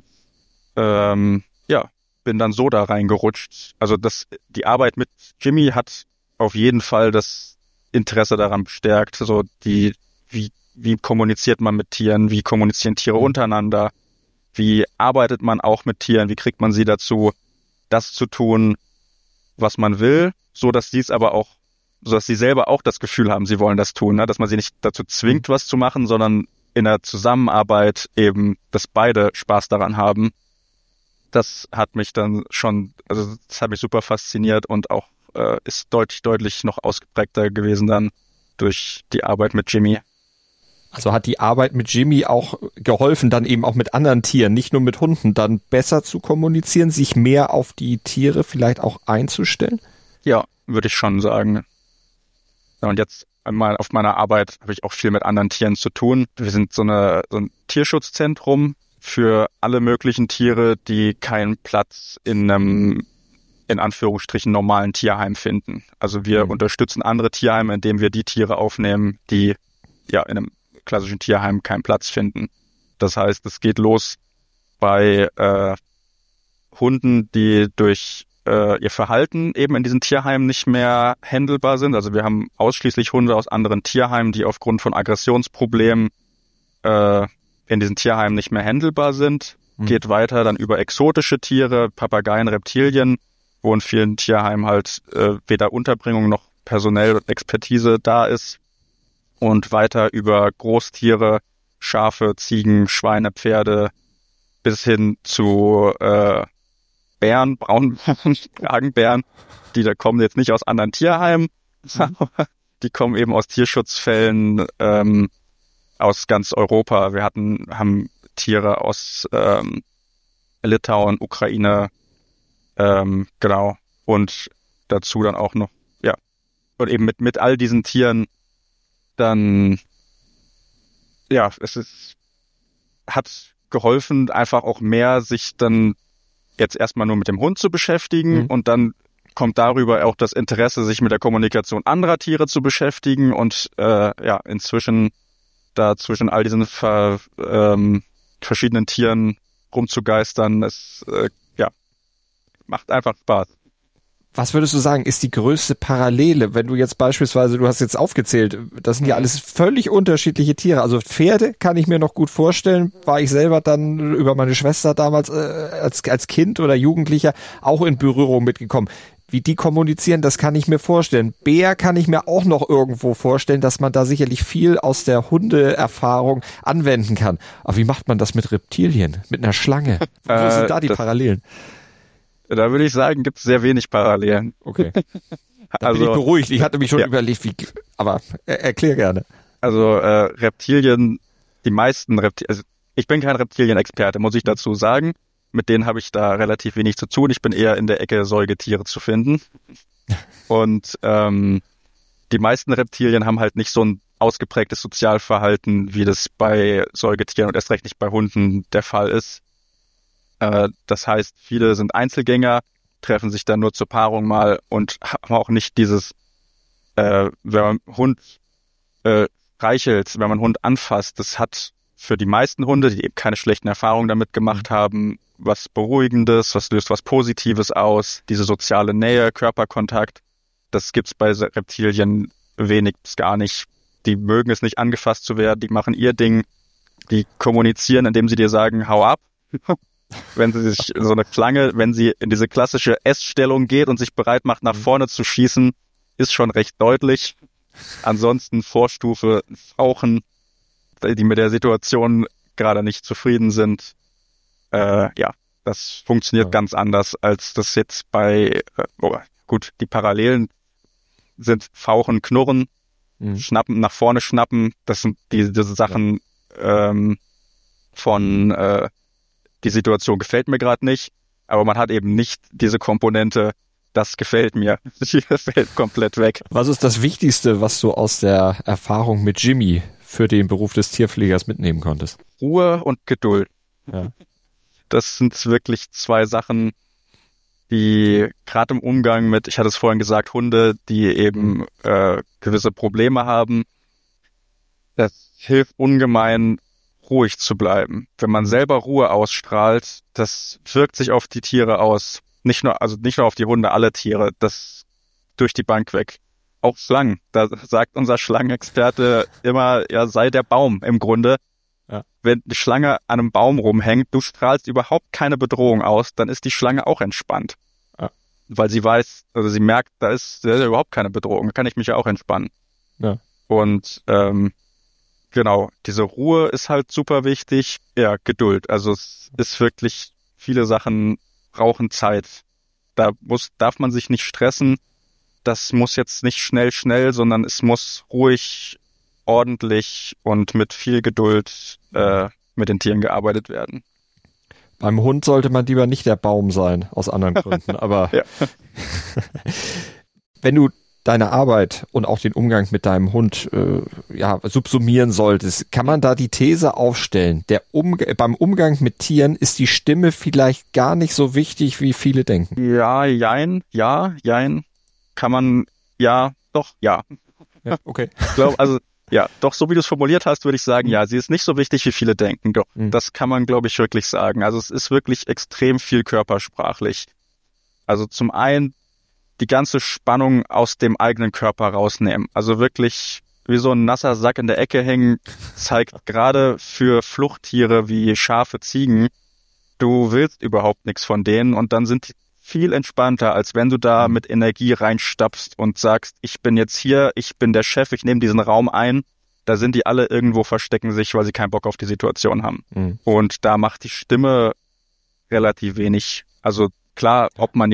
bin dann so da reingerutscht. Also die Arbeit mit Jimmy hat auf jeden Fall das Interesse daran bestärkt. So wie kommuniziert man mit Tieren, wie kommunizieren Tiere untereinander, wie arbeitet man auch mit Tieren, wie kriegt man sie dazu, das zu tun, was man will, so dass sie selber auch das Gefühl haben, sie wollen das tun, ne? Dass man sie nicht dazu zwingt, was zu machen, sondern in der Zusammenarbeit eben, dass beide Spaß daran haben. Das hat mich dann schon, also das hat mich super fasziniert und auch ist deutlich noch ausgeprägter gewesen dann durch die Arbeit mit Jimmy. Also hat die Arbeit mit Jimmy auch geholfen, dann eben auch mit anderen Tieren, nicht nur mit Hunden, dann besser zu kommunizieren, sich mehr auf die Tiere vielleicht auch einzustellen? Ja, würde ich schon sagen. Ja, und jetzt einmal auf meiner Arbeit habe ich auch viel mit anderen Tieren zu tun. Wir sind so ein Tierschutzzentrum für alle möglichen Tiere, die keinen Platz in einem, in Anführungsstrichen, normalen Tierheim finden. Also wir unterstützen andere Tierheime, indem wir die Tiere aufnehmen, die ja in einem klassischen Tierheim keinen Platz finden. Das heißt, es geht los bei Hunden, die durch ihr Verhalten eben in diesen Tierheimen nicht mehr handelbar sind. Also wir haben ausschließlich Hunde aus anderen Tierheimen, die aufgrund von Aggressionsproblemen in diesen Tierheimen nicht mehr handelbar sind. Geht weiter dann über exotische Tiere, Papageien, Reptilien, wo in vielen Tierheimen halt weder Unterbringung noch personell und Expertise da ist. Und weiter über Großtiere, Schafe, Ziegen, Schweine, Pferde, bis hin zu Bären, Braunkragenbären, die da kommen jetzt nicht aus anderen Tierheimen, die kommen eben aus Tierschutzfällen aus ganz Europa. Wir haben Tiere aus Litauen, Ukraine, genau, und dazu dann auch noch, ja, und eben mit all diesen Tieren dann, ja, hat geholfen, einfach auch mehr sich dann jetzt erstmal nur mit dem Hund zu beschäftigen und dann kommt darüber auch das Interesse, sich mit der Kommunikation anderer Tiere zu beschäftigen und ja, inzwischen da zwischen all diesen verschiedenen Tieren rumzugeistern, es ja, macht einfach Spaß. Was würdest du sagen, ist die größte Parallele, wenn du jetzt beispielsweise, du hast jetzt aufgezählt, das sind ja alles völlig unterschiedliche Tiere. Also Pferde kann ich mir noch gut vorstellen, war ich selber dann über meine Schwester damals als Kind oder Jugendlicher auch in Berührung mitgekommen. Wie die kommunizieren, das kann ich mir vorstellen. Bär kann ich mir auch noch irgendwo vorstellen, dass man da sicherlich viel aus der Hundeerfahrung anwenden kann. Aber wie macht man das mit Reptilien, mit einer Schlange? Wo sind da die Parallelen? Da würde ich sagen, gibt es sehr wenig Parallelen. Okay. Da bin ich beruhigt. Ich hatte mich schon überlegt, aber erklär gerne. Also Reptilien, die meisten Reptilien, also ich bin kein Reptilienexperte, muss ich dazu sagen. Mit denen habe ich da relativ wenig zu tun. Ich bin eher in der Ecke Säugetiere zu finden. Und die meisten Reptilien haben halt nicht so ein ausgeprägtes Sozialverhalten, wie das bei Säugetieren und erst recht nicht bei Hunden der Fall ist. Das heißt, viele sind Einzelgänger, treffen sich dann nur zur Paarung mal und haben auch nicht dieses, wenn man Hund streichelt, wenn man einen Hund anfasst, das hat für die meisten Hunde, die eben keine schlechten Erfahrungen damit gemacht haben, was Beruhigendes, was löst was Positives aus, diese soziale Nähe, Körperkontakt, das gibt's bei Reptilien wenig bis gar nicht. Die mögen es nicht angefasst zu werden, die machen ihr Ding, die kommunizieren, indem sie dir sagen, hau ab. Wenn sie sich so eine Schlange, wenn sie in diese klassische S-Stellung geht und sich bereit macht, nach vorne zu schießen, ist schon recht deutlich. Ansonsten Vorstufe, Fauchen, die mit der Situation gerade nicht zufrieden sind. Ja, das funktioniert ganz anders, als das jetzt bei, gut, die Parallelen sind Fauchen, Knurren, Schnappen, nach vorne schnappen. Das sind diese Sachen von die Situation gefällt mir gerade nicht, aber man hat eben nicht diese Komponente, das gefällt mir. Das fällt komplett weg. Was ist das Wichtigste, was du aus der Erfahrung mit Jimmy für den Beruf des Tierpflegers mitnehmen konntest? Ruhe und Geduld. Ja. Das sind wirklich zwei Sachen, die gerade im Umgang mit, ich hatte es vorhin gesagt, Hunde, die eben gewisse Probleme haben, das hilft ungemein, ruhig zu bleiben. Wenn man selber Ruhe ausstrahlt, das wirkt sich auf die Tiere aus. Nicht nur auf die Hunde, alle Tiere, das durch die Bank weg. Auch Schlangen. Da sagt unser Schlangenexperte immer, ja, sei der Baum im Grunde. Ja. Wenn die Schlange an einem Baum rumhängt, du strahlst überhaupt keine Bedrohung aus, dann ist die Schlange auch entspannt. Ja. weil sie weiß, also sie merkt, da ist überhaupt keine Bedrohung, da kann ich mich ja auch entspannen. Ja. Und genau, diese Ruhe ist halt super wichtig. Ja, Geduld. Also es ist wirklich, viele Sachen brauchen Zeit. Darf man sich nicht stressen. Das muss jetzt nicht schnell, sondern es muss ruhig, ordentlich und mit viel Geduld mit den Tieren gearbeitet werden. Beim Hund sollte man lieber nicht der Baum sein, aus anderen Gründen. Aber Ja. Wenn du deine Arbeit und auch den Umgang mit deinem Hund subsumieren solltest, kann man da die These aufstellen, beim Umgang mit Tieren ist die Stimme vielleicht gar nicht so wichtig, wie viele denken. Ja, jein. Kann man, ja, doch, ja. Ja, okay. Ich glaube, also, ja, doch, so wie du es formuliert hast, würde ich sagen, ja, sie ist nicht so wichtig, wie viele denken. Doch, das kann man, glaube ich, wirklich sagen. Also es ist wirklich extrem viel körpersprachlich. Also zum einen die ganze Spannung aus dem eigenen Körper rausnehmen. Also wirklich wie so ein nasser Sack in der Ecke hängen, zeigt gerade für Fluchttiere wie Schafe, Ziegen, du willst überhaupt nichts von denen und dann sind die viel entspannter, als wenn du da mit Energie reinstapfst und sagst, ich bin jetzt hier, ich bin der Chef, ich nehme diesen Raum ein. Da sind die alle irgendwo, verstecken sich, weil sie keinen Bock auf die Situation haben. Und da macht die Stimme relativ wenig. Also klar,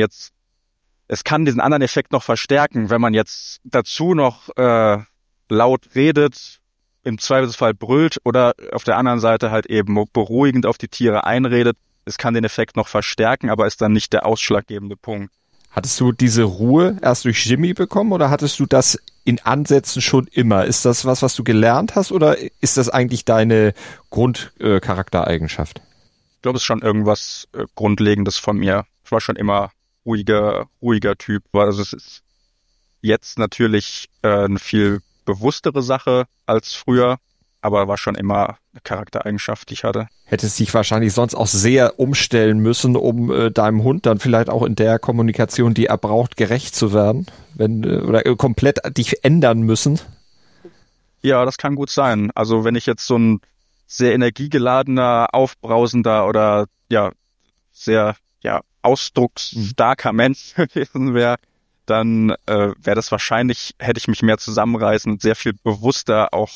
es kann diesen anderen Effekt noch verstärken, wenn man jetzt dazu noch laut redet, im Zweifelsfall brüllt oder auf der anderen Seite halt eben beruhigend auf die Tiere einredet. Es kann den Effekt noch verstärken, aber ist dann nicht der ausschlaggebende Punkt. Hattest du diese Ruhe erst durch Jimmy bekommen oder hattest du das in Ansätzen schon immer? Ist das was du gelernt hast oder ist das eigentlich deine Grundcharaktereigenschaft? Ich glaube, es ist schon irgendwas Grundlegendes von mir. Ich war schon immer ruhiger Typ. Also es ist jetzt natürlich eine viel bewusstere Sache als früher, aber war schon immer eine Charaktereigenschaft, die ich hatte. Hättest dich wahrscheinlich sonst auch sehr umstellen müssen, um deinem Hund dann vielleicht auch in der Kommunikation, die er braucht, gerecht zu werden, oder komplett dich ändern müssen. Ja, das kann gut sein. Also wenn ich jetzt so ein sehr energiegeladener, aufbrausender oder sehr ausdrucksstarker Mensch gewesen wäre, dann wäre das wahrscheinlich, hätte ich mich mehr zusammenreißen und sehr viel bewusster auch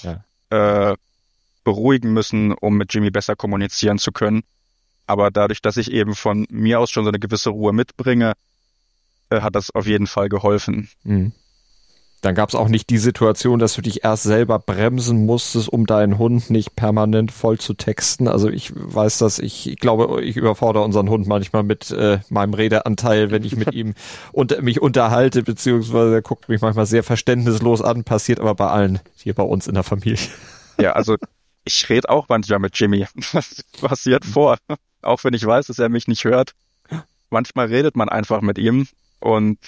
beruhigen müssen, um mit Jimmy besser kommunizieren zu können. Aber dadurch, dass ich eben von mir aus schon so eine gewisse Ruhe mitbringe, hat das auf jeden Fall geholfen. Dann gab es auch nicht die Situation, dass du dich erst selber bremsen musstest, um deinen Hund nicht permanent voll zu texten. Also ich weiß das, ich glaube, ich überfordere unseren Hund manchmal mit meinem Redeanteil, wenn ich mit ihm mich unterhalte, beziehungsweise er guckt mich manchmal sehr verständnislos an, passiert aber bei allen hier bei uns in der Familie. Ja, also ich rede auch manchmal mit Jimmy. Das passiert vor. Auch wenn ich weiß, dass er mich nicht hört. Manchmal redet man einfach mit ihm und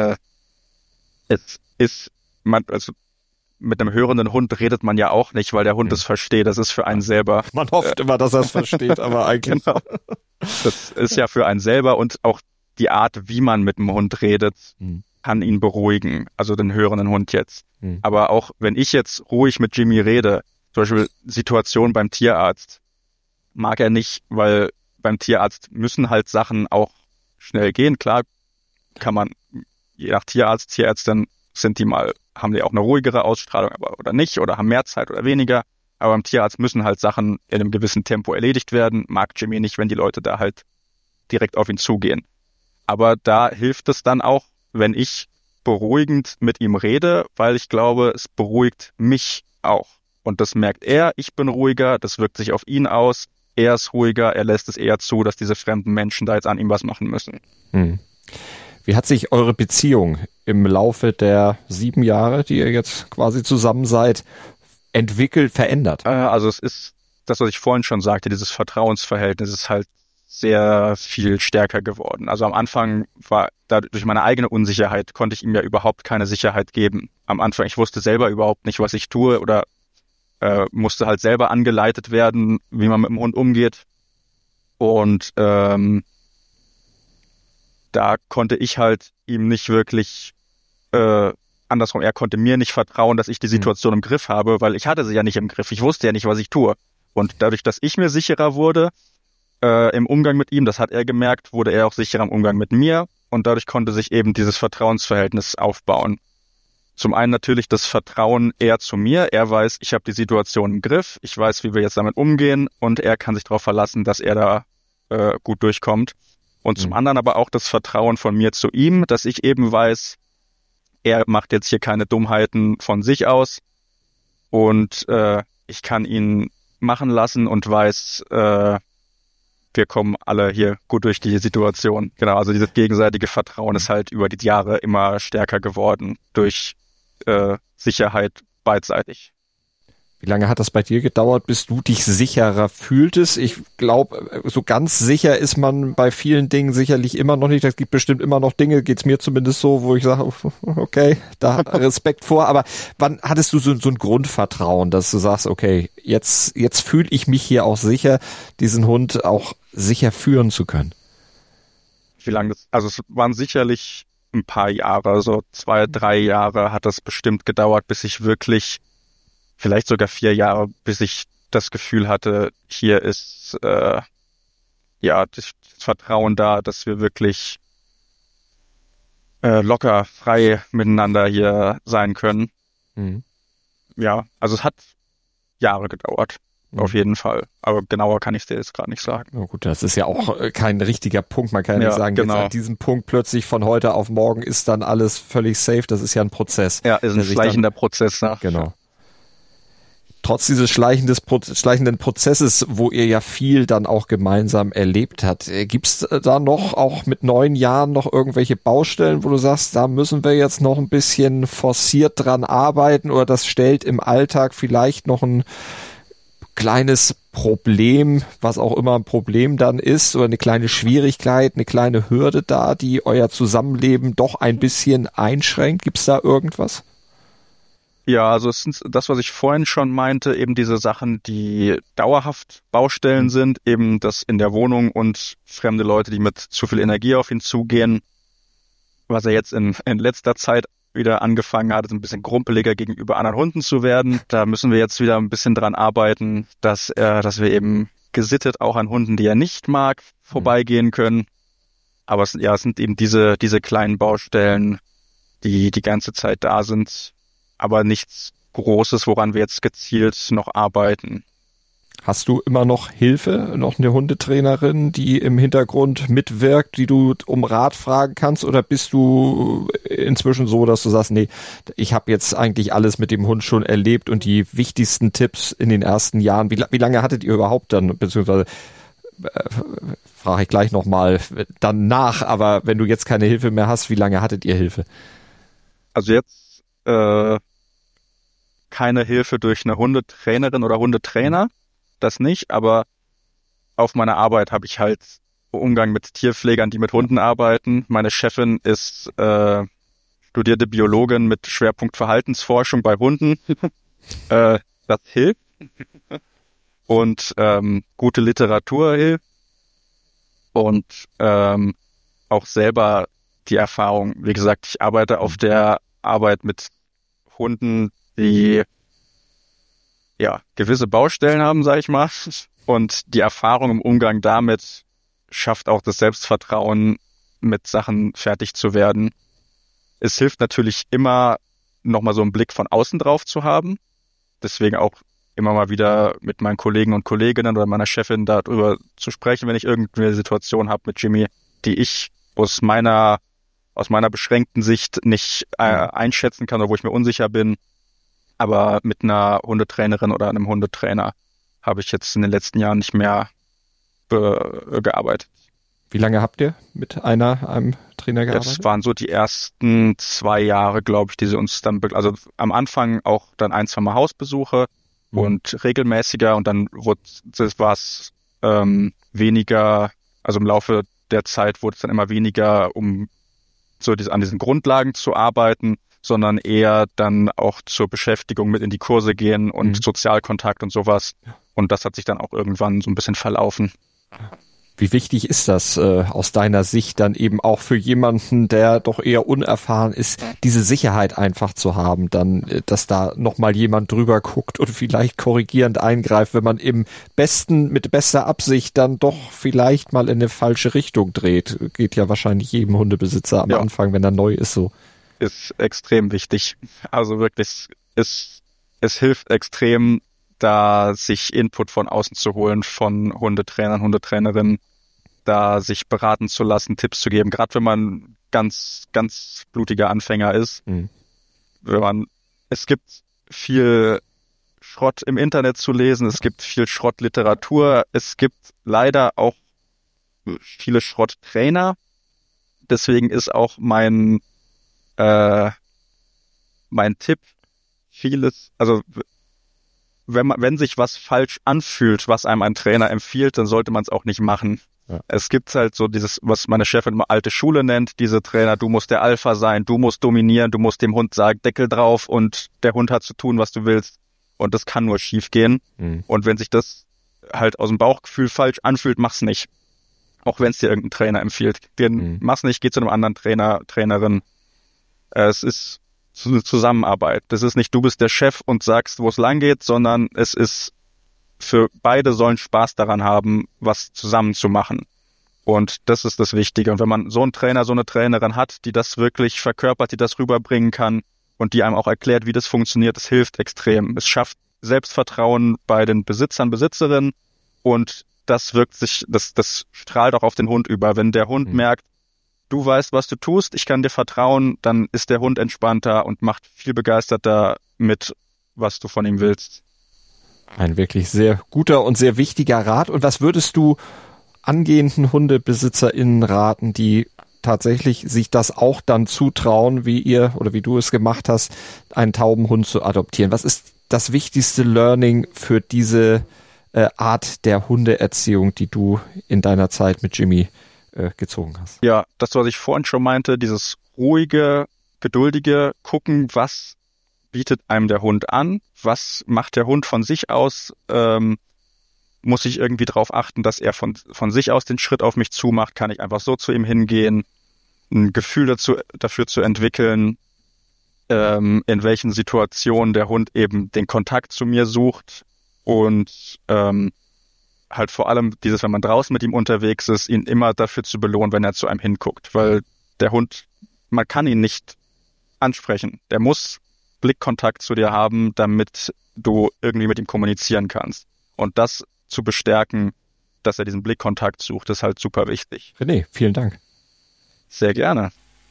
also mit einem hörenden Hund redet man ja auch nicht, weil der Hund es versteht. Das ist für einen selber. Man hofft immer, dass er es versteht, aber eigentlich. Genau. Das ist ja für einen selber und auch die Art, wie man mit dem Hund redet, kann ihn beruhigen. Also den hörenden Hund jetzt. Aber auch wenn ich jetzt ruhig mit Jimmy rede, zum Beispiel Situation beim Tierarzt, mag er nicht, weil beim Tierarzt müssen halt Sachen auch schnell gehen. Klar kann man, je nach Tierarzt, Tierärztin haben die auch eine ruhigere Ausstrahlung oder nicht oder haben mehr Zeit oder weniger. Aber beim Tierarzt müssen halt Sachen in einem gewissen Tempo erledigt werden. Mag Jimmy nicht, wenn die Leute da halt direkt auf ihn zugehen. Aber da hilft es dann auch, wenn ich beruhigend mit ihm rede, weil ich glaube, es beruhigt mich auch. Und das merkt er, ich bin ruhiger, das wirkt sich auf ihn aus, er ist ruhiger, er lässt es eher zu, dass diese fremden Menschen da jetzt an ihm was machen müssen. Wie hat sich eure Beziehung im Laufe der 7 Jahre, die ihr jetzt quasi zusammen seid, entwickelt, verändert? Also es ist das, was ich vorhin schon sagte, dieses Vertrauensverhältnis ist halt sehr viel stärker geworden. Also am Anfang durch meine eigene Unsicherheit konnte ich ihm ja überhaupt keine Sicherheit geben. Am Anfang, ich wusste selber überhaupt nicht, was ich tue oder musste halt selber angeleitet werden, wie man mit dem Hund umgeht. Und da konnte ich halt ihm nicht wirklich, andersrum, er konnte mir nicht vertrauen, dass ich die Situation im Griff habe, weil ich hatte sie ja nicht im Griff. Ich wusste ja nicht, was ich tue. Und dadurch, dass ich mir sicherer wurde im Umgang mit ihm, das hat er gemerkt, wurde er auch sicherer im Umgang mit mir. und dadurch konnte sich eben dieses Vertrauensverhältnis aufbauen. Zum einen natürlich das Vertrauen eher zu mir. Er weiß, ich habe die Situation im Griff, ich weiß, wie wir jetzt damit umgehen und er kann sich darauf verlassen, dass er da gut durchkommt. Und zum anderen aber auch das Vertrauen von mir zu ihm, dass ich eben weiß, er macht jetzt hier keine Dummheiten von sich aus und ich kann ihn machen lassen und weiß, wir kommen alle hier gut durch die Situation. Genau, also dieses gegenseitige Vertrauen ist halt über die Jahre immer stärker geworden durch Sicherheit beidseitig. Wie lange hat das bei dir gedauert, bis du dich sicherer fühltest? Ich glaube, so ganz sicher ist man bei vielen Dingen sicherlich immer noch nicht. Es gibt bestimmt immer noch Dinge, geht's mir zumindest so, wo ich sage, okay, da Respekt vor. Aber wann hattest du so ein Grundvertrauen, dass du sagst, okay, jetzt fühle ich mich hier auch sicher, diesen Hund auch sicher führen zu können? Wie lange das, also es waren sicherlich ein paar Jahre, so 2, 3 Jahre hat das bestimmt gedauert, bis ich wirklich, vielleicht sogar 4 Jahre, bis ich das Gefühl hatte, hier ist das Vertrauen da, dass wir wirklich locker, frei miteinander hier sein können. Mhm. Ja, also es hat Jahre gedauert, auf jeden Fall. Aber genauer kann ich dir jetzt gerade nicht sagen. Oh gut, das ist ja auch kein richtiger Punkt. Man kann ja nicht sagen, genau. Jetzt an diesem Punkt plötzlich von heute auf morgen ist dann alles völlig safe. Das ist ja ein Prozess. Ja, ist ein schleichender Prozess. Ne? Genau. Trotz dieses schleichenden Prozesses, wo ihr ja viel dann auch gemeinsam erlebt habt, gibt's da noch, auch mit 9 Jahren, noch irgendwelche Baustellen, wo du sagst, da müssen wir jetzt noch ein bisschen forciert dran arbeiten, oder das stellt im Alltag vielleicht noch ein kleines Problem, was auch immer ein Problem dann ist, oder eine kleine Schwierigkeit, eine kleine Hürde da, die euer Zusammenleben doch ein bisschen einschränkt? Gibt's da irgendwas? Ja, also es sind das, was ich vorhin schon meinte, eben diese Sachen, die dauerhaft Baustellen sind, eben das in der Wohnung und fremde Leute, die mit zu viel Energie auf ihn zugehen, was er jetzt in letzter Zeit wieder angefangen hat, ein bisschen grumpeliger gegenüber anderen Hunden zu werden. Da müssen wir jetzt wieder ein bisschen dran arbeiten, dass wir eben gesittet auch an Hunden, die er nicht mag, vorbeigehen können. Aber es sind eben diese kleinen Baustellen, die ganze Zeit da sind, aber nichts Großes, woran wir jetzt gezielt noch arbeiten. Hast du immer noch Hilfe, noch eine Hundetrainerin, die im Hintergrund mitwirkt, die du um Rat fragen kannst, oder bist du inzwischen so, dass du sagst, nee, ich habe jetzt eigentlich alles mit dem Hund schon erlebt und die wichtigsten Tipps in den ersten Jahren, wie lange hattet ihr überhaupt dann, beziehungsweise frage ich gleich nochmal dann nach, aber wenn du jetzt keine Hilfe mehr hast, wie lange hattet ihr Hilfe? Also jetzt keine Hilfe durch eine Hundetrainerin oder Hundetrainer, das nicht, aber auf meiner Arbeit habe ich halt Umgang mit Tierpflegern, die mit Hunden arbeiten. Meine Chefin ist studierte Biologin mit Schwerpunkt Verhaltensforschung bei Hunden. Das hilft. Und gute Literatur hilft. Und auch selber die Erfahrung, wie gesagt, ich arbeite auf der Arbeit mit Hunden, die gewisse Baustellen haben, sag ich mal. Und die Erfahrung im Umgang damit schafft auch das Selbstvertrauen, mit Sachen fertig zu werden. Es hilft natürlich immer, nochmal so einen Blick von außen drauf zu haben. Deswegen auch immer mal wieder mit meinen Kollegen und Kolleginnen oder meiner Chefin darüber zu sprechen, wenn ich irgendeine Situation habe mit Jimmy, die ich aus meiner beschränkten Sicht nicht einschätzen kann oder wo ich mir unsicher bin. Aber mit einer Hundetrainerin oder einem Hundetrainer habe ich jetzt in den letzten Jahren nicht mehr gearbeitet. Wie lange habt ihr mit einem Trainer gearbeitet? Das waren so die ersten 2 Jahre, glaube ich, die sie uns dann, also am Anfang auch dann 1-2 Mal Hausbesuche und regelmäßiger, und dann war es weniger, also im Laufe der Zeit wurde es dann immer weniger, um so an diesen Grundlagen zu arbeiten, sondern eher dann auch zur Beschäftigung mit in die Kurse gehen und Sozialkontakt und sowas. Und das hat sich dann auch irgendwann so ein bisschen verlaufen. Wie wichtig ist das aus deiner Sicht dann eben auch für jemanden, der doch eher unerfahren ist, diese Sicherheit einfach zu haben, dann, dass da nochmal jemand drüber guckt und vielleicht korrigierend eingreift, wenn man mit bester Absicht dann doch vielleicht mal in eine falsche Richtung dreht. Geht ja wahrscheinlich jedem Hundebesitzer am Anfang, wenn er neu ist, so. Ist extrem wichtig. Also wirklich, es hilft extrem, da sich Input von außen zu holen, von Hundetrainern, Hundetrainerinnen, da sich beraten zu lassen, Tipps zu geben, gerade wenn man ganz, ganz blutiger Anfänger ist. Es gibt viel Schrott im Internet zu lesen, es gibt viel Schrottliteratur, es gibt leider auch viele Schrotttrainer. Deswegen ist auch mein Tipp, wenn sich was falsch anfühlt, was einem ein Trainer empfiehlt, dann sollte man es auch nicht machen. Ja. Es gibt halt so dieses, was meine Chefin immer alte Schule nennt, diese Trainer, du musst der Alpha sein, du musst dominieren, du musst dem Hund sagen, Deckel drauf und der Hund hat zu tun, was du willst. Und das kann nur schief gehen. Mhm. Und wenn sich das halt aus dem Bauchgefühl falsch anfühlt, mach's nicht. Auch wenn es dir irgendein Trainer empfiehlt. Mach's nicht, geh zu einem anderen Trainer, Trainerin. Es ist eine Zusammenarbeit. Das ist nicht, du bist der Chef und sagst, wo es lang geht, sondern es ist für beide sollen Spaß daran haben, was zusammen zu machen. Und das ist das Wichtige. Und wenn man so einen Trainer, so eine Trainerin hat, die das wirklich verkörpert, die das rüberbringen kann und die einem auch erklärt, wie das funktioniert, das hilft extrem. Es schafft Selbstvertrauen bei den Besitzern, Besitzerinnen und das wirkt sich, das strahlt auch auf den Hund über. Wenn der Hund merkt, du weißt, was du tust, ich kann dir vertrauen, dann ist der Hund entspannter und macht viel begeisterter mit, was du von ihm willst. Ein wirklich sehr guter und sehr wichtiger Rat. Und was würdest du angehenden HundebesitzerInnen raten, die tatsächlich sich das auch dann zutrauen, wie ihr oder wie du es gemacht hast, einen Taubenhund zu adoptieren? Was ist das wichtigste Learning für diese Art der Hundeerziehung, die du in deiner Zeit mit Jimmy gezogen hast? Ja, das, was ich vorhin schon meinte, dieses ruhige, geduldige Gucken, was bietet einem der Hund an, was macht der Hund von sich aus, muss ich irgendwie darauf achten, dass er von sich aus den Schritt auf mich zumacht, kann ich einfach so zu ihm hingehen, ein Gefühl dafür zu entwickeln, in welchen Situationen der Hund eben den Kontakt zu mir sucht und halt vor allem dieses, wenn man draußen mit ihm unterwegs ist, ihn immer dafür zu belohnen, wenn er zu einem hinguckt, weil der Hund, man kann ihn nicht ansprechen, der muss Blickkontakt zu dir haben, damit du irgendwie mit ihm kommunizieren kannst. Und das zu bestärken, dass er diesen Blickkontakt sucht, ist halt super wichtig. René, vielen Dank. Sehr gerne.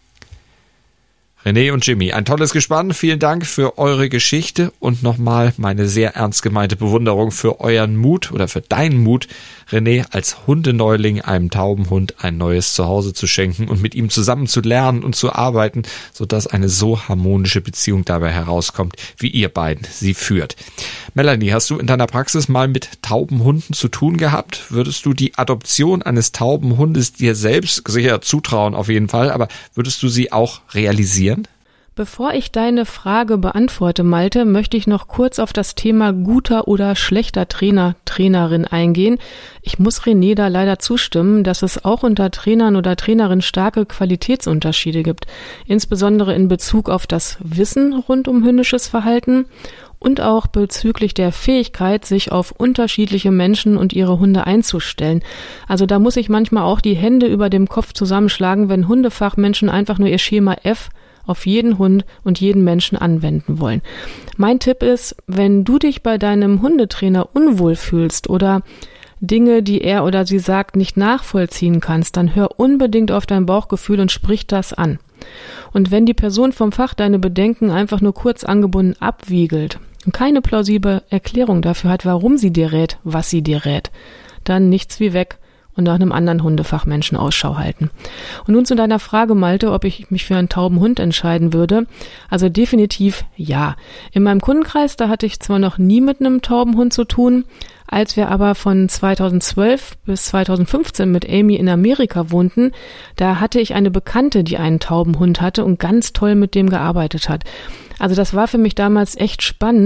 René und Jimmy, ein tolles Gespann. Vielen Dank für eure Geschichte und nochmal meine sehr ernst gemeinte Bewunderung für euren Mut oder für deinen Mut, René, als Hundeneuling einem Taubenhund ein neues Zuhause zu schenken und mit ihm zusammen zu lernen und zu arbeiten, sodass eine so harmonische Beziehung dabei herauskommt, wie ihr beiden sie führt. Melanie, hast du in deiner Praxis mal mit Taubenhunden zu tun gehabt? Würdest du die Adoption eines Taubenhundes dir selbst sicher zutrauen auf jeden Fall, aber würdest du sie auch realisieren? Bevor ich deine Frage beantworte, Malte, möchte ich noch kurz auf das Thema guter oder schlechter Trainer, Trainerin eingehen. Ich muss René da leider zustimmen, dass es auch unter Trainern oder Trainerinnen starke Qualitätsunterschiede gibt, insbesondere in Bezug auf das Wissen rund um hündisches Verhalten und auch bezüglich der Fähigkeit, sich auf unterschiedliche Menschen und ihre Hunde einzustellen. Also da muss ich manchmal auch die Hände über dem Kopf zusammenschlagen, wenn Hundefachmenschen einfach nur ihr Schema F auf jeden Hund und jeden Menschen anwenden wollen. Mein Tipp ist, wenn du dich bei deinem Hundetrainer unwohl fühlst oder Dinge, die er oder sie sagt, nicht nachvollziehen kannst, dann hör unbedingt auf dein Bauchgefühl und sprich das an. Und wenn die Person vom Fach deine Bedenken einfach nur kurz angebunden abwiegelt und keine plausible Erklärung dafür hat, warum sie dir rät, was sie dir rät, dann nichts wie weg und nach einem anderen Hundefachmenschen Ausschau halten. Und nun zu deiner Frage, Malte, ob ich mich für einen tauben Hund entscheiden würde. Also definitiv ja. In meinem Kundenkreis, da hatte ich zwar noch nie mit einem tauben Hund zu tun, als wir aber von 2012 bis 2015 mit Amy in Amerika wohnten, da hatte ich eine Bekannte, die einen tauben Hund hatte und ganz toll mit dem gearbeitet hat. Also das war für mich damals echt spannend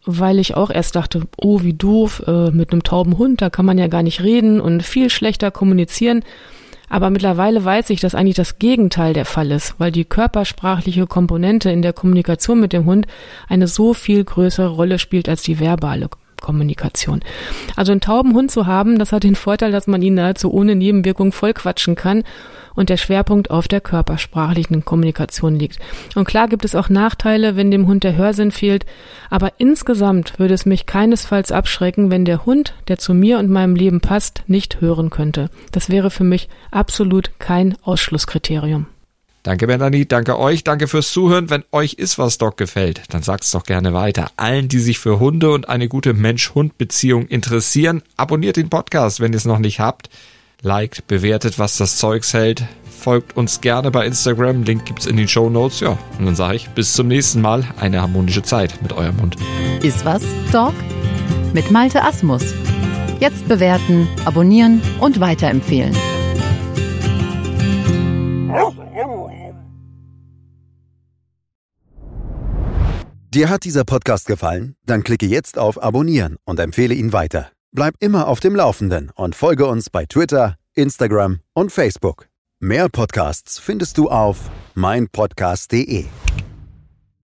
weil ich auch erst dachte, oh, wie doof, mit einem tauben Hund, da kann man ja gar nicht reden und viel schlechter kommunizieren. Aber mittlerweile weiß ich, dass eigentlich das Gegenteil der Fall ist, weil die körpersprachliche Komponente in der Kommunikation mit dem Hund eine so viel größere Rolle spielt als die verbale Kommunikation. Also einen tauben Hund zu haben, das hat den Vorteil, dass man ihn nahezu ohne Nebenwirkung vollquatschen kann und der Schwerpunkt auf der körpersprachlichen Kommunikation liegt. Und klar gibt es auch Nachteile, wenn dem Hund der Hörsinn fehlt, aber insgesamt würde es mich keinesfalls abschrecken, wenn der Hund, der zu mir und meinem Leben passt, nicht hören könnte. Das wäre für mich absolut kein Ausschlusskriterium. Danke Melanie, danke euch, danke fürs Zuhören. Wenn euch Iswas-Dog gefällt, dann sagt's doch gerne weiter. Allen, die sich für Hunde und eine gute Mensch-Hund-Beziehung interessieren, abonniert den Podcast, wenn ihr es noch nicht habt. Liked, bewertet, was das Zeugs hält. Folgt uns gerne bei Instagram, Link gibt's in den Shownotes. Ja, und dann sage ich, bis zum nächsten Mal, eine harmonische Zeit mit eurem Hund. Iswas, Dog? Mit Malte Asmus. Jetzt bewerten, abonnieren und weiterempfehlen. Dir hat dieser Podcast gefallen? Dann klicke jetzt auf Abonnieren und empfehle ihn weiter. Bleib immer auf dem Laufenden und folge uns bei Twitter, Instagram und Facebook. Mehr Podcasts findest du auf meinpodcast.de.